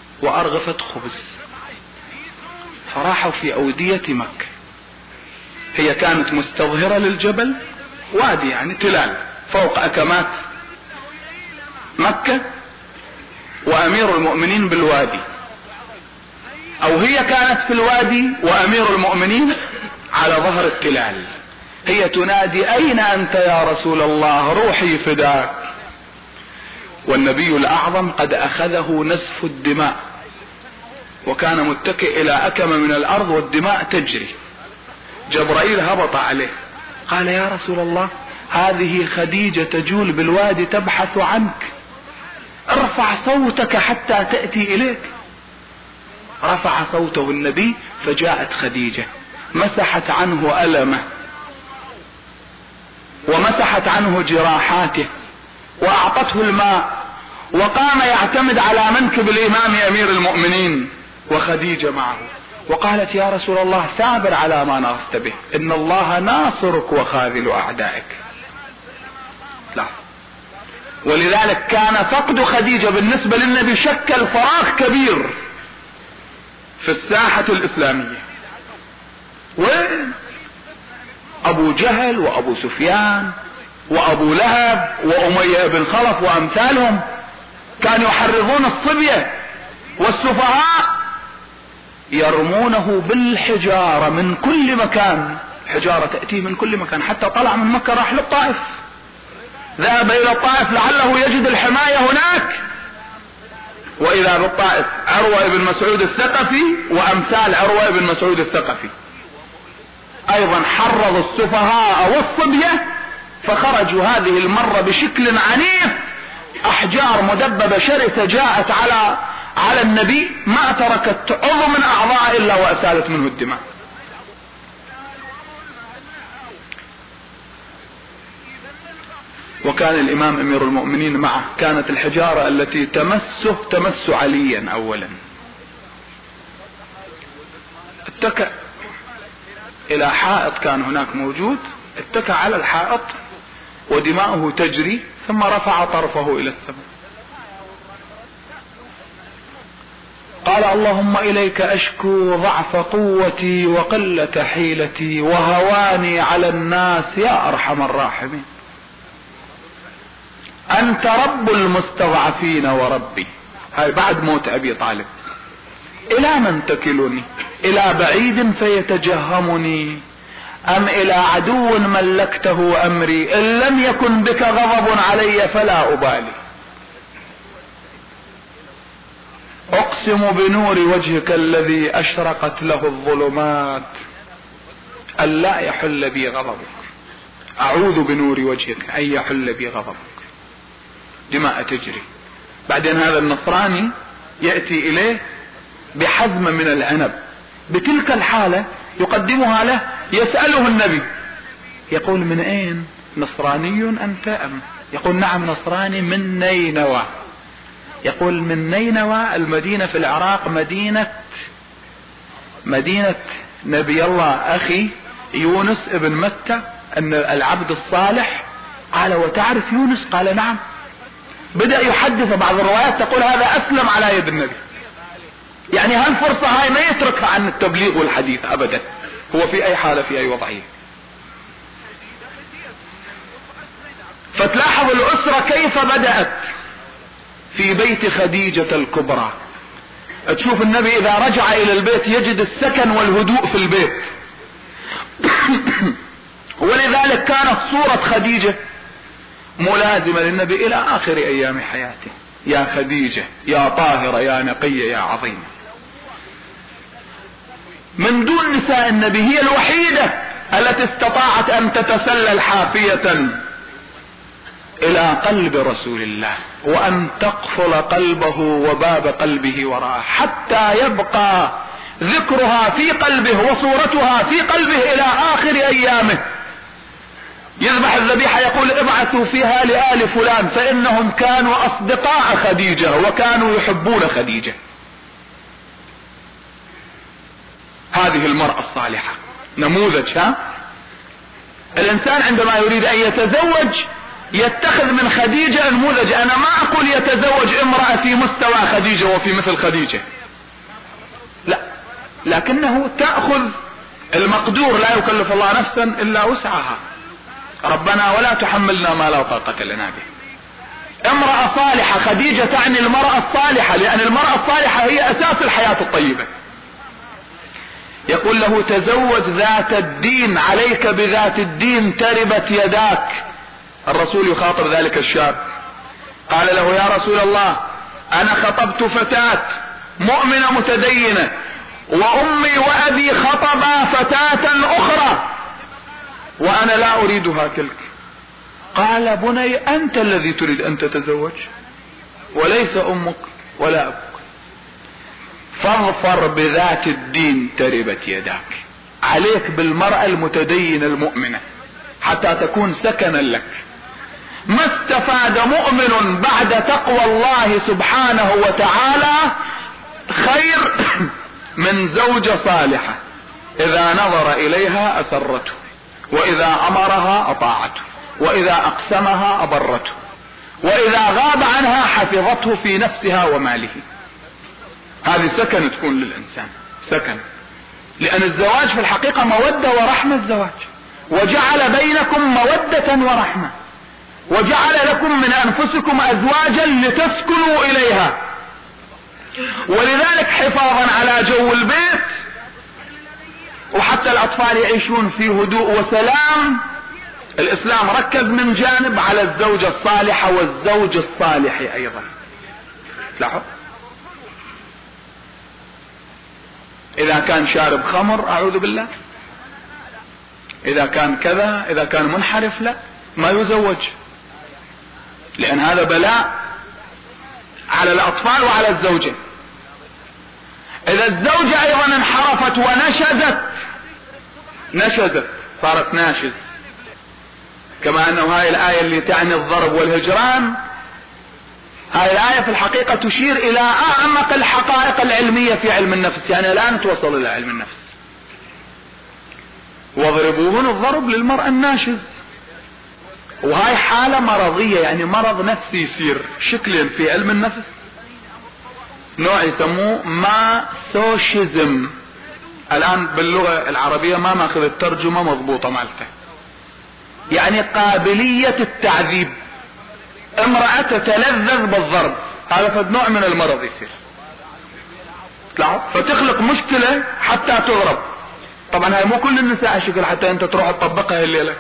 وارغفة خبز. فراحوا في اودية مكة هي كانت مستظهرة للجبل، وادي يعني تلال فوق أكمات مكة، وأمير المؤمنين بالوادي، أو هي كانت في الوادي وأمير المؤمنين على ظهر التلال. هي تنادي أين أنت يا رسول الله، روحي فداك. والنبي الأعظم قد أخذه نزف الدماء، وكان متكئ إلى أكم من الأرض والدماء تجري. جبرائيل هبط عليه قال يا رسول الله هذه خديجة تجول بالوادي تبحث عنك، ارفع صوتك حتى تأتي إليك. رفع صوته النبي فجاءت خديجة، مسحت عنه ألمه ومسحت عنه جراحاته وأعطته الماء، وقام يعتمد على منكب الإمام أمير المؤمنين وخديجة معه، وقالت يا رسول الله صابر على ما نغفت به، إن الله ناصرك وخاذل أعدائك. لا، ولذلك كان فقد خديجة بالنسبة للنبي شكل فراغ كبير في الساحة الإسلامية. وين أبو جهل وأبو سفيان وأبو لهب وأمية بن خلف وأمثالهم كانوا يحرضون الصبية والسفهاء، يرمونه بالحجارة من كل مكان، حجارة تأتيه من كل مكان، حتى طلع من مكة راح للطائف، ذهب إلى الطائف لعله يجد الحماية هناك، وإذا بالطائف عروة بن مسعود الثقفي وأمثال عروة بن مسعود الثقفي أيضا حرض السفهاء والصبية، فخرجوا هذه المرة بشكل عنيف، أحجار مدببة شرسة جاءت على على النبي ما تركت عضو من أعضاء إلا وأسالت منه الدماء. وكان الإمام أمير المؤمنين معه، كانت الحجارة التي تمسه تمس عليا أولا. اتكأ إلى حائط كان هناك موجود، اتكأ على الحائط ودماؤه تجري، ثم رفع طرفه إلى السماء قال اللهم إليك أشكو ضعف قوتي وقلة حيلتي وهواني على الناس يا أرحم الراحمين، أنت رب المستضعفين وربي. هاي بعد موت أبي طالب. إلى من تكلني؟ إلى بعيد فيتجهمني أم إلى عدو ملكته أمري؟ إن لم يكن بك غضب علي فلا أبالي، أقسم بنور وجهك الذي أشرقت له الظلمات أن لا يحل بي غضبك، أعوذ بنور وجهك أن يحل بي غضبك. دماء تجري. بعدين هذا النصراني يأتي إليه بحزم من العنب، بتلك الحالة يقدمها له، يسأله النبي يقول من أين؟ نصراني أنت أم؟ يقول نعم نصراني من نينوى. يقول من نينوى المدينة في العراق، مدينة مدينة نبي الله أخي يونس ابن متى أن العبد الصالح. قال وتعرف يونس؟ قال نعم. بدأ يحدث، بعض الروايات تقول هذا أسلم على يد النبي. يعني هالفرصة هاي ما يتركها عن التبليغ والحديث أبدا، هو في أي حالة في أي وضعية. فتلاحظ الأسرة كيف بدأت في بيت خديجة الكبرى. تشوف النبي إذا رجع إلى البيت يجد السكن والهدوء في البيت. ولذلك كانت صورة خديجة ملازمة للنبي إلى آخر أيام حياته. يا خديجة يا طاهرة يا نقية يا عظيمة. من دون نساء النبي هي الوحيدة التي استطاعت أن تتسلل حافية إلى قلب رسول الله، وأن تقفل قلبه وباب قلبه وراءه حتى يبقى ذكرها في قلبه وصورتها في قلبه إلى آخر أيامه. يذبح الذبيحة يقول ابعثوا فيها لآل فلان فإنهم كانوا أصدقاء خديجة وكانوا يحبون خديجة. هذه المرأة الصالحة نموذج. ها الإنسان عندما يريد أن يتزوج يتخذ من خديجة نموذج. أنا ما أقول يتزوج امرأة في مستوى خديجة وفي مثل خديجة، لا، لكنه تأخذ المقدور لا يكلف الله نفسا الا وسعها. ربنا ولا تحملنا ما لا طاقة لنا به. امرأة صالحة، خديجة تعني المرأة الصالحة، لان المرأة الصالحة هي اساس الحياة الطيبة. يقول له تزوج ذات الدين، عليك بذات الدين تربت يداك. الرسول يخاطب ذلك الشاب، قال له يا رسول الله انا خطبت فتاة مؤمنة متدينة، وامي وابي خطبا فتاة اخرى، وانا لا اريدها تلك. قال بني انت الذي تريد ان تتزوج وليس امك ولا ابوك، فاظفر بذات الدين تربت يداك. عليك بالمرأة المتدينة المؤمنة حتى تكون سكنا لك. ما استفاد مؤمن بعد تقوى الله سبحانه وتعالى خير من زوجة صالحة اذا نظر اليها اسرته، واذا امرها اطاعته، واذا اقسمها ابرته، واذا غاب عنها حفظته في نفسها وماله. هذه سكن تكون للانسان، سكن. لان الزواج في الحقيقة مودة ورحمة. الزواج وجعل بينكم مودة ورحمة، وجعل لكم من انفسكم ازواجا لتسكنوا اليها. ولذلك حفاظا على جو البيت وحتى الاطفال يعيشون في هدوء وسلام، الاسلام ركز من جانب على الزوجة الصالحة والزوج الصالح ايضا. لاحظ، اذا كان شارب خمر اعوذ بالله، اذا كان كذا، اذا كان منحرف لا، ما يزوج، لان هذا بلاء على الاطفال وعلى الزوجة. اذا الزوجة ايضا انحرفت ونشزت، نشزت صارت ناشز، كما انه هاي الاية اللي تعني الضرب والهجران، هاي الاية في الحقيقة تشير الى اعمق الحقائق العلمية في علم النفس. يعني الان توصل الى علم النفس. واضربوهن الضرب للمرأة الناشز، وهاي حالة مرضية، يعني مرض نفسي يصير شكل في علم النفس، نوع يسموه ماسوشيزم. الان باللغة العربية ما ماخذ الترجمة مضبوطة مالته، يعني قابلية التعذيب. امرأة تتلذذ بالضرب، هذا فد نوع من المرض يصير، فتخلق مشكلة حتى تضرب. طبعا هاي مو كل النساء شكل حتى انت تروح تطبقها الليلة،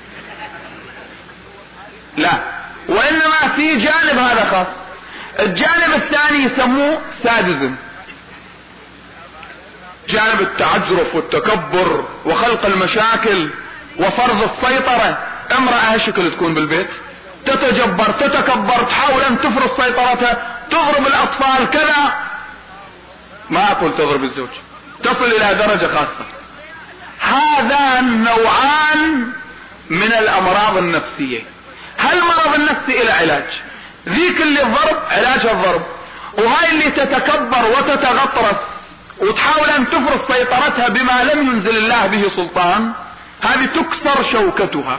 لا، وانما في جانب هذا خاص. الجانب الثاني يسموه سادزم، جانب التعجرف والتكبر وخلق المشاكل وفرض السيطرة. امرأة هالشكل تكون بالبيت، تتجبر تتكبر، تحاول ان تفرض سيطرتها، تضرب الاطفال كذا، ما اقول تضرب الزوج، تصل الى درجة خاصة. هذا نوعان من الامراض النفسية. هل المرض النفسي الى علاج؟ ذيك اللي الضرب علاجها الضرب، وهاي اللي تتكبر وتتغطرس وتحاول ان تفرض سيطرتها بما لم ينزل الله به سلطان، هذه تكسر شوكتها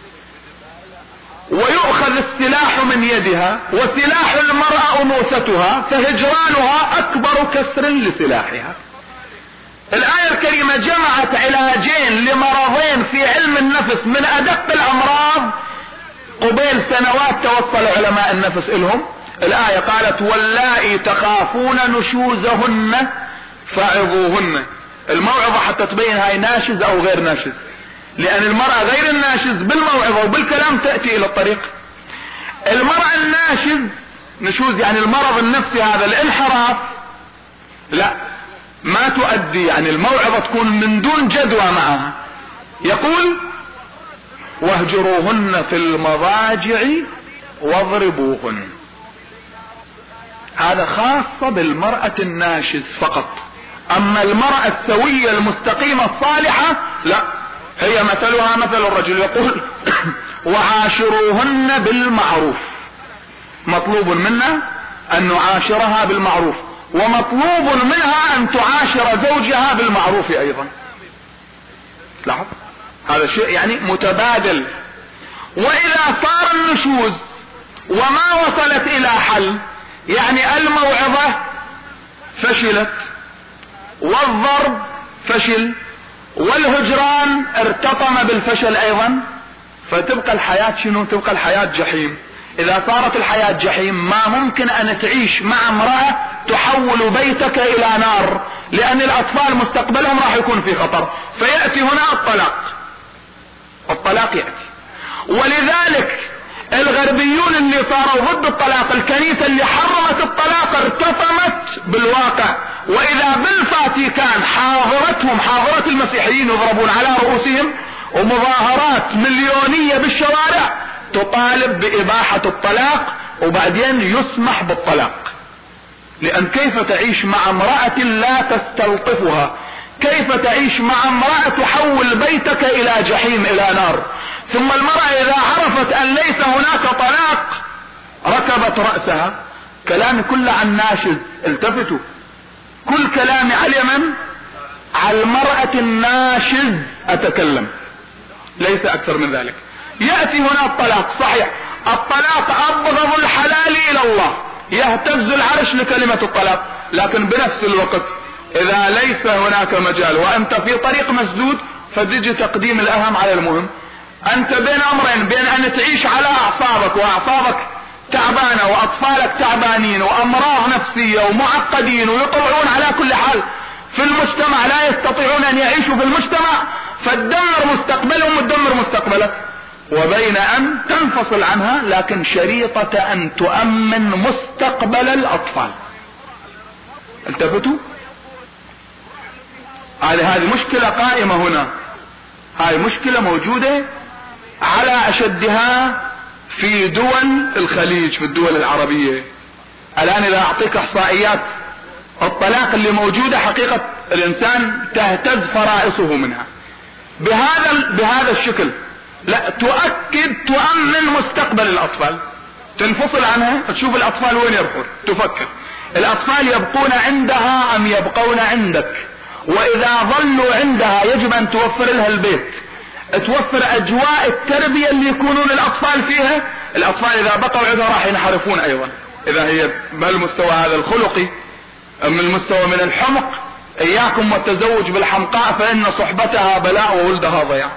ويؤخذ السلاح من يدها، وسلاح المرأة انوثتها، فهجرانها اكبر كسر لسلاحها. الآية الكريمة جمعت علاجين لمرضين في علم النفس من ادق الامراض قبيل سنوات توصل علماء النفس الهم. الآية قالت واللائي تخافون نشوزهن فعظوهن. الموعظة حتى تبين هاي ناشز او غير ناشز، لان المرأة غير الناشز بالموعظة وبالكلام تأتي الى الطريق. المرأة الناشز نشوز يعني المرض النفسي هذا الانحراف، لا ما تؤدي، يعني الموعظة تكون من دون جدوى معها. يقول واهجروهن في المضاجع واضربوهن. هذا خاصة بالمرأة الناشز فقط. اما المرأة السوية المستقيمة الصالحة لا، هي مثلها مثل الرجل. يقول وعاشروهن بالمعروف، مطلوب منا ان نعاشرها بالمعروف، ومطلوب منها ان تعاشر زوجها بالمعروف ايضا. لاحظ هذا شيء يعني متبادل. واذا صار النشوز وما وصلت الى حل، يعني الموعظة فشلت والضرب فشل والهجران ارتطم بالفشل ايضا، فتبقى الحياة شنو؟ تبقى الحياة جحيم. اذا صارت الحياة جحيم ما ممكن ان تعيش مع امرأة تحول بيتك الى نار، لان الاطفال مستقبلهم راح يكون في خطر، فيأتي هنا الطلاق. الطلاق يأتي. ولذلك الغربيون اللي صاروا ضد الطلاق، الكنيسة اللي حرمت الطلاق ارتطمت بالواقع. واذا بالفاتيكان حاضرتهم حاضرة المسيحيين يضربون على رؤوسهم، ومظاهرات مليونية بالشوارع تطالب بإباحة الطلاق، وبعدين يسمح بالطلاق. لأن كيف تعيش مع امرأة لا تستلطفها؟ كيف تعيش مع امرأة تحول بيتك إلى جحيم إلى نار؟ ثم المرأة إذا عرفت أن ليس هناك طلاق ركبت رأسها. كلامي كله عن ناشز، التفتوا، كل كلامي على من؟ على المرأة الناشز أتكلم، ليس أكثر من ذلك. يأتي هنا الطلاق، صحيح الطلاق أبغض الحلال إلى الله، يهتز العرش لكلمة الطلاق، لكن بنفس الوقت إذا ليس هناك مجال وأنت في طريق مسدود فتجي تقديم الأهم على المهم. أنت بين أمرين، بين أن تعيش على أعصابك وأعصابك تعبانة وأطفالك تعبانين وأمراض نفسية ومعقدين ويطلعون على كل حال في المجتمع، لا يستطيعون أن يعيشوا في المجتمع، فتدمر مستقبلهم وتدمر مستقبلك، وبين أن تنفصل عنها لكن شريطة أن تؤمن مستقبل الأطفال. التفتوا؟ هذه هذه مشكلة قائمة هنا، هذه مشكلة موجودة على أشدها في دول الخليج، في الدول العربية. الآن إذا أعطيك إحصائيات الطلاق اللي موجودة، حقيقة الإنسان تهتز فرائصه منها بهذا بهذا الشكل. لا تؤكد تؤمن مستقبل الأطفال، تنفصل عنها تشوف الأطفال وين يروحون، تفكر الأطفال يبقون عندها أم يبقون عندك، وإذا ظلوا عندها يجب أن توفر لها البيت، توفر أجواء التربية اللي يكونون الأطفال فيها. الأطفال إذا بقوا عندها راح ينحرفون أيضا، إذا هي بهالمستوى هذا الخلقي، من المستوى من الحمق. إياكم والتزوج بالحمقاء فإن صحبتها بلاء وولدها ضياع.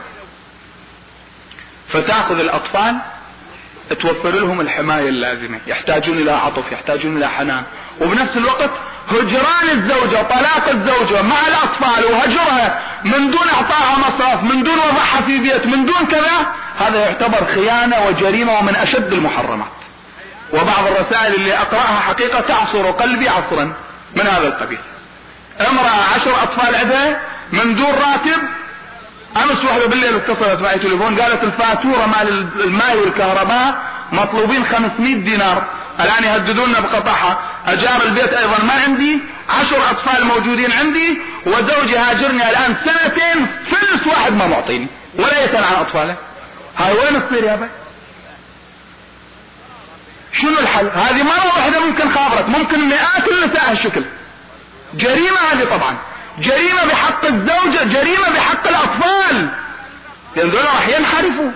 فتأخذ الأطفال توفر لهم الحماية اللازمة، يحتاجون إلى عطف، يحتاجون إلى حنان، وبنفس الوقت هجران الزوجة، طلاق الزوجة مع الأطفال وهجرها من دون إعطائها مصرف، من دون وضعها في بيت، من دون كذا، هذا يعتبر خيانة وجريمة ومن أشد المحرمات. وبعض الرسائل اللي أقرأها حقيقة تعصر قلبي عصرا من هذا القبيل. امرأة عشر أطفال عندها من دون راتب، امس واحدة بالليل اتصلت معي تليفون قالت الفاتورة مال الماء والكهرباء مطلوبين خمسمائة دينار، الان يهددوننا بقطعها، اجار البيت ايضا ما عندي، عشر اطفال موجودين عندي، وزوجي هاجرني الان سنتين، فلس واحد ما معطيني ولا يسأل عن اطفاله. هاي وين تصير يا بي؟ شنو الحل؟ هذه مرة واحدة ممكن خابرت، ممكن مئات النساء هالشكل. جريمة هذه طبعا، جريمة بحق الزوجة، جريمة بحق الأطفال، لأن دول راح ينحرفوا.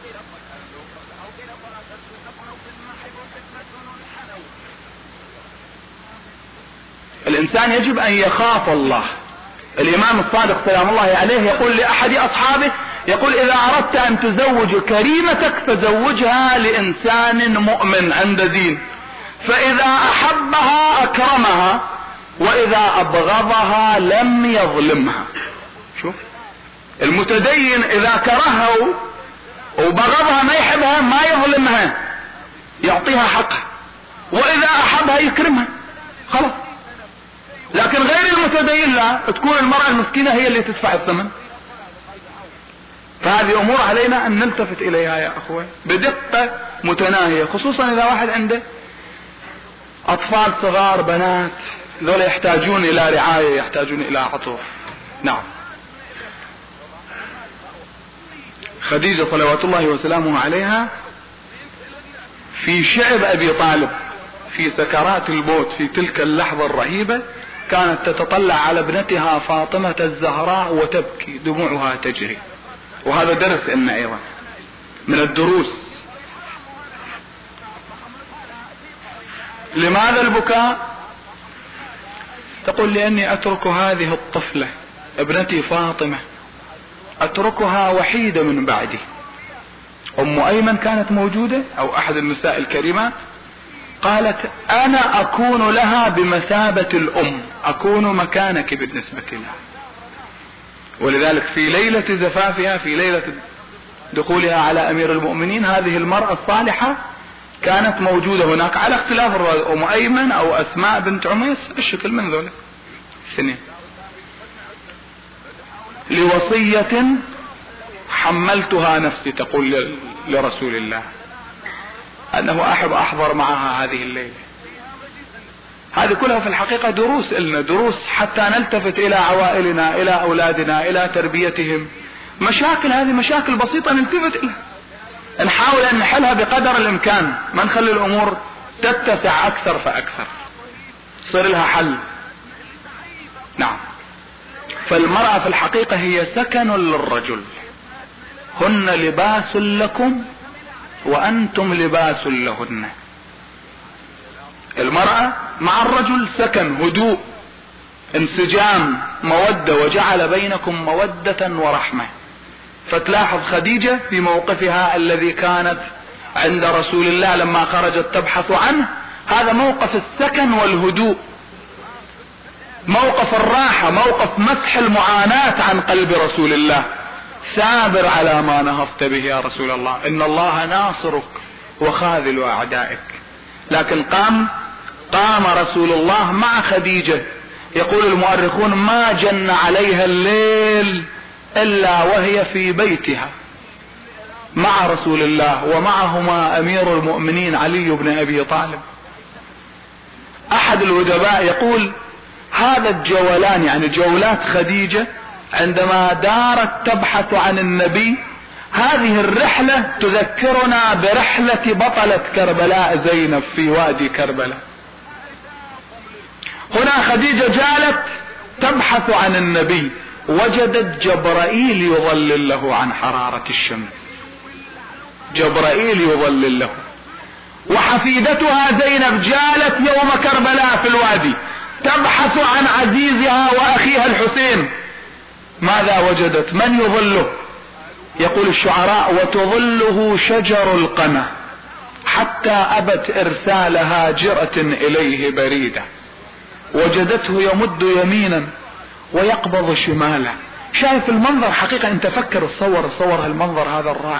الإنسان يجب أن يخاف الله. الإمام الصادق سلام الله عليه يقول لأحد أصحابه، يقول إذا أردت أن تزوج كريمتك فزوجها لإنسان مؤمن عند دين، فإذا أحبها أكرمها، وإذا أبغضها لم يظلمها. شوف المتدين إذا كرهها وبغضها ما يحبها ما يظلمها، يعطيها حقها، وإذا أحبها يكرمها خلاص. لكن غير المتدين لا، تكون المرأة المسكينة هي اللي تدفع الثمن. فهذه أمور علينا أن نلتفت إليها يا أخوة بدقة متناهية، خصوصا إذا واحد عنده أطفال صغار بنات، ذولا يحتاجون إلى رعاية، يحتاجون إلى عطف. نعم. خديجة صلوات الله وسلامه عليها في شعب أبي طالب في سكرات الموت في تلك اللحظة الرهيبة كانت تتطلع على ابنتها فاطمة الزهراء وتبكي، دموعها تجري. وهذا درس إن أيضا من الدروس. لماذا البكاء؟ تقول لأني أترك هذه الطفلة ابنتي فاطمة اتركها وحيدة من بعدي. ام ايمن كانت موجودة او احد النساء الكريمات، قالت انا اكون لها بمثابة الام، اكون مكانك بالنسبة لها. ولذلك في ليلة زفافها، في ليلة دخولها على امير المؤمنين، هذه المرأة الصالحة كانت موجودة هناك، على اختلاف ام ايمن او اسماء بنت عميس، الشكل من ذلك اثنين. لوصية حملتها نفسي، تقول لرسول الله انه احب احضر معها هذه الليلة. هذه كلها في الحقيقة دروس لنا، دروس حتى نلتفت الى عوائلنا، الى اولادنا، الى تربيتهم. مشاكل هذه مشاكل بسيطة نلتفت لها، نحاول ان نحلها بقدر الامكان، ما نخلي الامور تتسع اكثر فاكثر، صير لها حل. نعم. فالمرأة في الحقيقة هي سكن للرجل، هن لباس لكم وانتم لباس لهن. المرأة مع الرجل سكن، هدوء، انسجام، مودة، وجعل بينكم مودة ورحمة. فتلاحظ خديجة في موقفها الذي كانت عند رسول الله لما خرجت تبحث عنه، هذا موقف السكن والهدوء، موقف الراحة، موقف مسح المعاناة عن قلب رسول الله. ثابر على ما نهضت به يا رسول الله، ان الله ناصرك وخاذل اعدائك. لكن قام قام رسول الله مع خديجة، يقول المؤرخون ما جن عليها الليل الا وهي في بيتها مع رسول الله، ومعهما امير المؤمنين علي بن ابي طالب. احد الادباء يقول هذا الجولان، يعني جولات خديجة عندما دارت تبحث عن النبي، هذه الرحلة تذكرنا برحلة بطلة كربلاء زينب في وادي كربلاء. هنا خديجة جالت تبحث عن النبي، وجدت جبرائيل يظلل له عن حرارة الشمس، جبرائيل يظلل له. وحفيدتها زينب جالت يوم كربلاء في الوادي تبحث عن عزيزها واخيها الحسين، ماذا وجدت؟ من يظله؟ يقول الشعراء وتظله شجر القنا حتى ابت ارسال هاجرة اليه بريدة، وجدته يمد يمينا ويقبض شمالا. شايف المنظر؟ حقيقة انت فكر، الصور الصور المنظر هذا الرائع.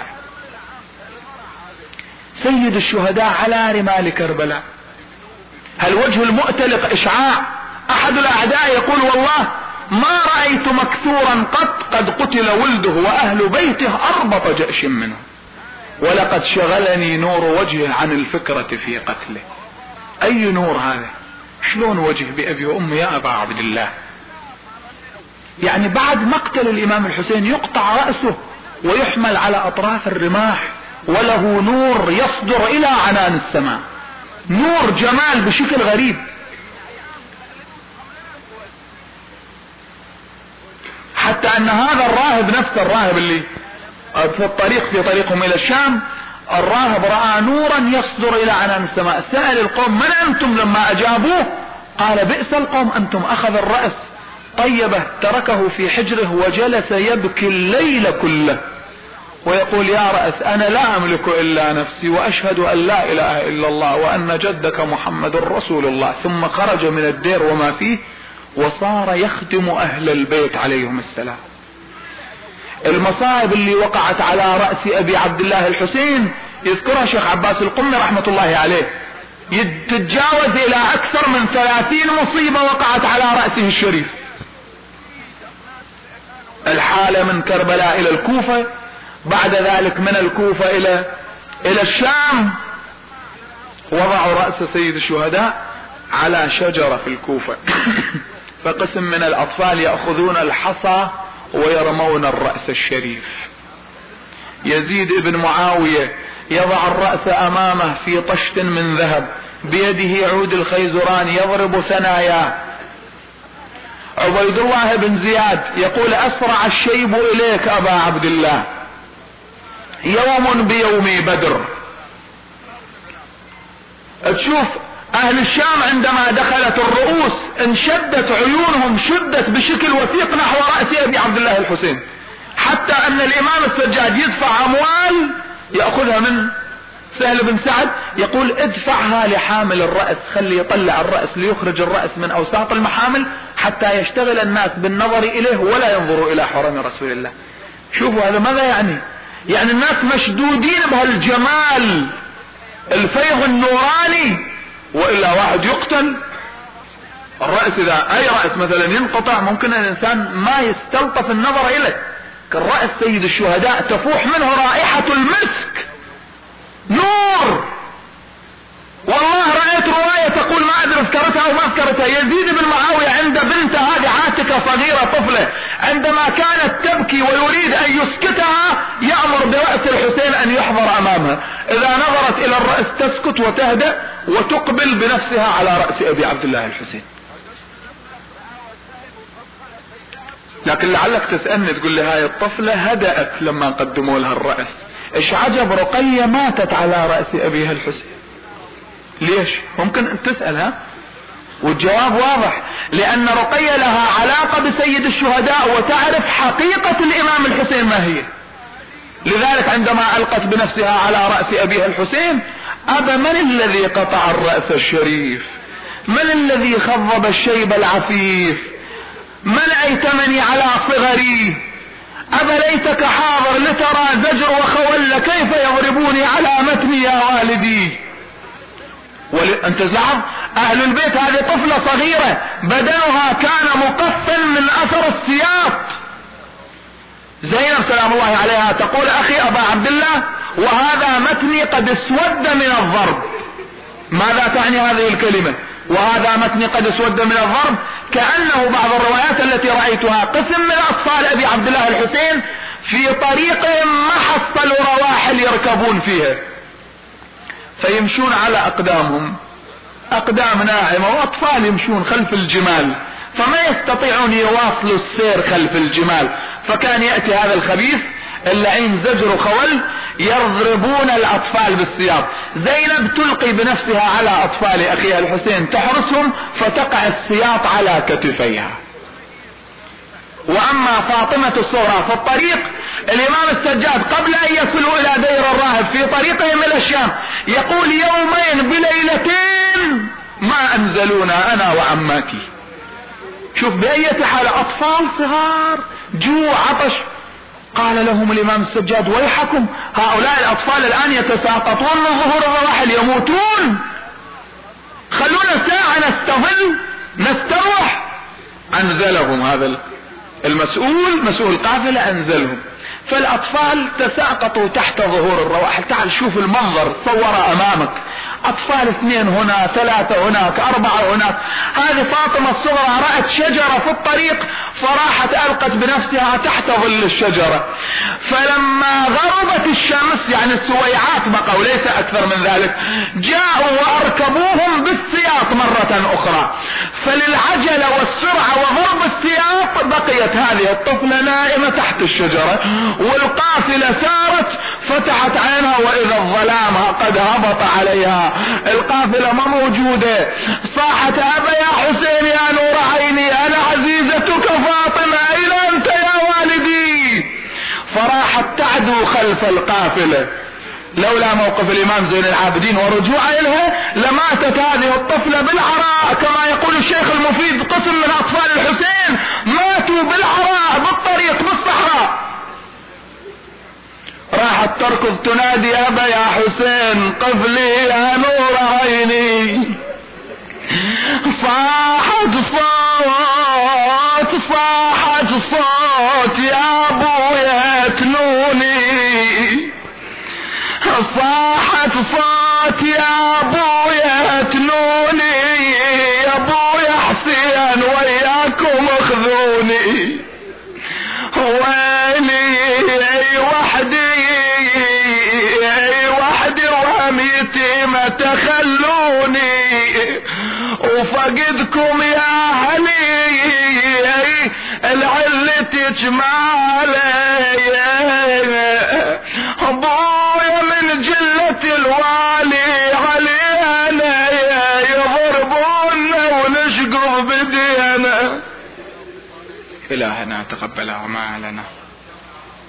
سيد الشهداء على رمال كربلاء، هالوجه المؤتلق اشعاع. احد الاعداء يقول والله ما رأيت مكسورا قط قد قتل ولده واهل بيته اربط جأش منه، ولقد شغلني نور وجهه عن الفكرة في قتله. اي نور هذا؟ شلون وجه بأبي وأمي يا أبا عبد الله؟ يعني بعد مقتل الإمام الحسين يقطع رأسه ويحمل على أطراف الرماح، وله نور يصدر إلى عنان السماء، نور جمال بشكل غريب. حتى أن هذا الراهب، نفس الراهب اللي في الطريق في طريقهم إلى الشام، الراهب رأى نورا يصدر الى عنان السماء، سأل القوم من انتم؟ لما اجابوه قال بئس القوم انتم. اخذ الرأس طيبه تركه في حجره وجلس يبكي الليل كله ويقول يا رأس انا لا املك الا نفسي، واشهد ان لا اله الا الله وان جدك محمد رسول الله. ثم خرج من الدير وما فيه وصار يخدم اهل البيت عليهم السلام. المصائب اللي وقعت على رأس ابي عبد الله الحسين يذكرها شيخ عباس القمي رحمة الله عليه، تتجاوز الى اكثر من ثلاثين مصيبة وقعت على رأسه الشريف. الحالة من كربلاء الى الكوفة، بعد ذلك من الكوفة الى الى الشام. وضعوا رأس سيد الشهداء على شجرة في الكوفة فقسم من الاطفال يأخذون الحصى ويرمون الرأس الشريف. يزيد بن معاوية يضع الرأس امامه في طشت من ذهب، بيده عود الخيزران يضرب ثناياه. عبيد الله بن زياد يقول اسرع الشيب اليك ابا عبد الله يوم بيوم بدر. تشوف اهل الشام عندما دخلت الرؤوس انشدت عيونهم، شدت بشكل وثيق نحو رأس ابي عبد الله الحسين، حتى ان الامام السجاد يدفع اموال يأخذها من سهل بن سعد، يقول ادفعها لحامل الرأس، خلي يطلع الرأس ليخرج الرأس من اوساط المحامل حتى يشتغل الناس بالنظر اليه ولا ينظروا الى حرم رسول الله. شوفوا هذا ماذا يعني؟ يعني الناس مشدودين بهالجمال الفيض النوراني، وإلا واحد يقتل. الرأس إذا أي رأس مثلا ينقطع ممكن الإنسان ما يستلطف النظر إليه، كالرأس سيد الشهداء تفوح منه رائحة المسك نور. والله رأيت رواية تقول ما أدري اذكرتها أو ما اذكرتها، يزيد بن معاوية عند بنت هذه عاتكة صغيرة طفلة عندما كانت تبكي ويريد أن يسكتها يأمر برأس الحسين أن يحضر أمامها، إذا نظرت إلى الرأس تسكت وتهدأ وتقبل بنفسها على رأس أبي عبد الله الحسين. لكن لعلك تسألني تقول لي هاي الطفلة هدأت لما قدموا لها الرأس، ايش عجب رقية ماتت على رأس أبيها الحسين؟ ليش؟ ممكن تسألها والجواب واضح، لأن رقية لها علاقة بسيد الشهداء وتعرف حقيقة الإمام الحسين ما هي. لذلك عندما ألقت بنفسها على رأس أبيها الحسين: أبا من الذي قطع الرأس الشريف؟ من الذي خضب الشيب العفيف؟ من أيتمني على صغري؟ أبا ليتك حاضر لترى زجر وخول كيف يضربوني على متني يا والدي. وانت زعم اهل البيت هذه طفلة صغيرة بدنها كان مقفا من اثر السياط. زينب سلام الله عليها تقول: اخي ابا عبد الله وهذا متني قد اسود من الضرب. ماذا تعني هذه الكلمة وهذا متني قد اسود من الضرب؟ كأنه بعض الروايات التي رأيتها قسم من اطفال ابي عبد الله الحسين في طريقهم ما حصلوا رواحل يركبون فيها، فيمشون على اقدامهم، اقدام ناعمة، واطفال يمشون خلف الجمال فما يستطيعون يواصلوا السير خلف الجمال، فكان يأتي هذا الخبيث اللعين زجر وخول يضربون الاطفال بالسياط. زينب تلقي بنفسها على اطفال اخيها الحسين تحرسهم فتقع السياط على كتفيها. واما فاطمة الصغرى في الطريق، الامام السجاد قبل ان يصلوا الى دير الراهب في طريقهم الى الشام يقول: يومين بليلتين ما انزلونا انا وعماتي. شوف بأية حال اطفال صغار جوع عطش. قال لهم الامام السجاد: ويحكم، هؤلاء الاطفال الان يتساقطون من ظهور الرواحل يموتون، خلونا ساعة نستظل نستروح. انزلهم هذا المسؤول مسؤول القافلة انزلهم، فالاطفال تساقطوا تحت ظهور الرواحل. تعال شوف المنظر، صور امامك اطفال اثنين هنا، ثلاثة هناك، اربعة هناك. هذه فاطمة الصغرى رأت شجرة في الطريق فراحت القت بنفسها تحت ظل الشجرة، فلما غربت الشمس يعني السويعات بقوا ليس اكثر من ذلك، جاءوا واركبوهم بالسياط مرة اخرى، فللعجلة والسرعة وضرب السياط بقيت هذه الطفلة نائمة تحت الشجرة، والقافلة سارت فتحت عينها واذا الظلام قد هبط عليها، القافلة ما موجودة. صاحت: ابا يا حسين يا نور عيني انا عزيزتك فاطمة اين انت يا والدي؟ فراحت تعدو خلف القافلة. لولا موقف الامام زين العابدين ورجوع الها لماتت هذه الطفلة بالعراء، كما يقول الشيخ المفيد قسم من اطفال الحسين ماتوا بالعراء بالطريق بالصحراء. راحت تركض تنادي: ابا يا حسين قف لي يا نور عيني. صاحت صوت صاحت صوت يا ابويا تنوني، صاحت صوت يا ابويا تنوني، يا ابويا حسين وياكم اخذوني، ويلي وحدي وحدي وهميتي ما تخلوني، وفقدكم يا هلي العلة تجمالي، ابويا من جلة الوالي علينا يضربونا ونشقف بدينا. إلهنا تقبل أعمالنا.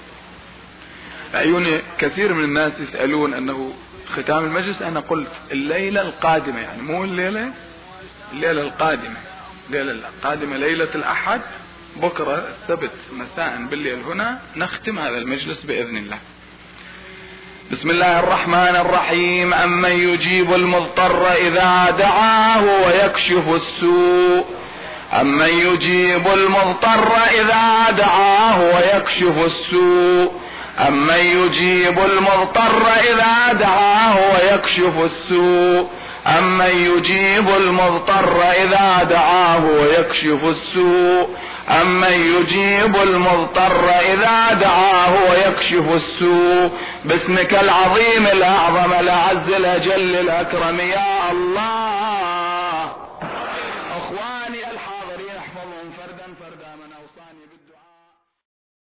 عيوني كثير من الناس يسألون أنه ختام المجلس. أنا قلت الليلة القادمة، يعني مو الليلة، الليلة القادمة، الليلة القادمة ليلة الأحد، بكرة السبت مساء بالليل هنا نختم هذا المجلس بإذن الله. بسم الله الرحمن الرحيم. أمن يجيب المضطر إذا دعاه ويكشف السوء، أمن يجيب المضطر إذا دعاه ويكشف السوء، أمن يجيب المضطر إذا دعاه ويكشف السوء، أمن يجيب المضطر إذا دعاه ويكشف السوء، أمن يجيب المضطر إذا دعاه ويكشف السوء. باسمك العظيم الأعظم الأعز الأجل الأكرم يا الله.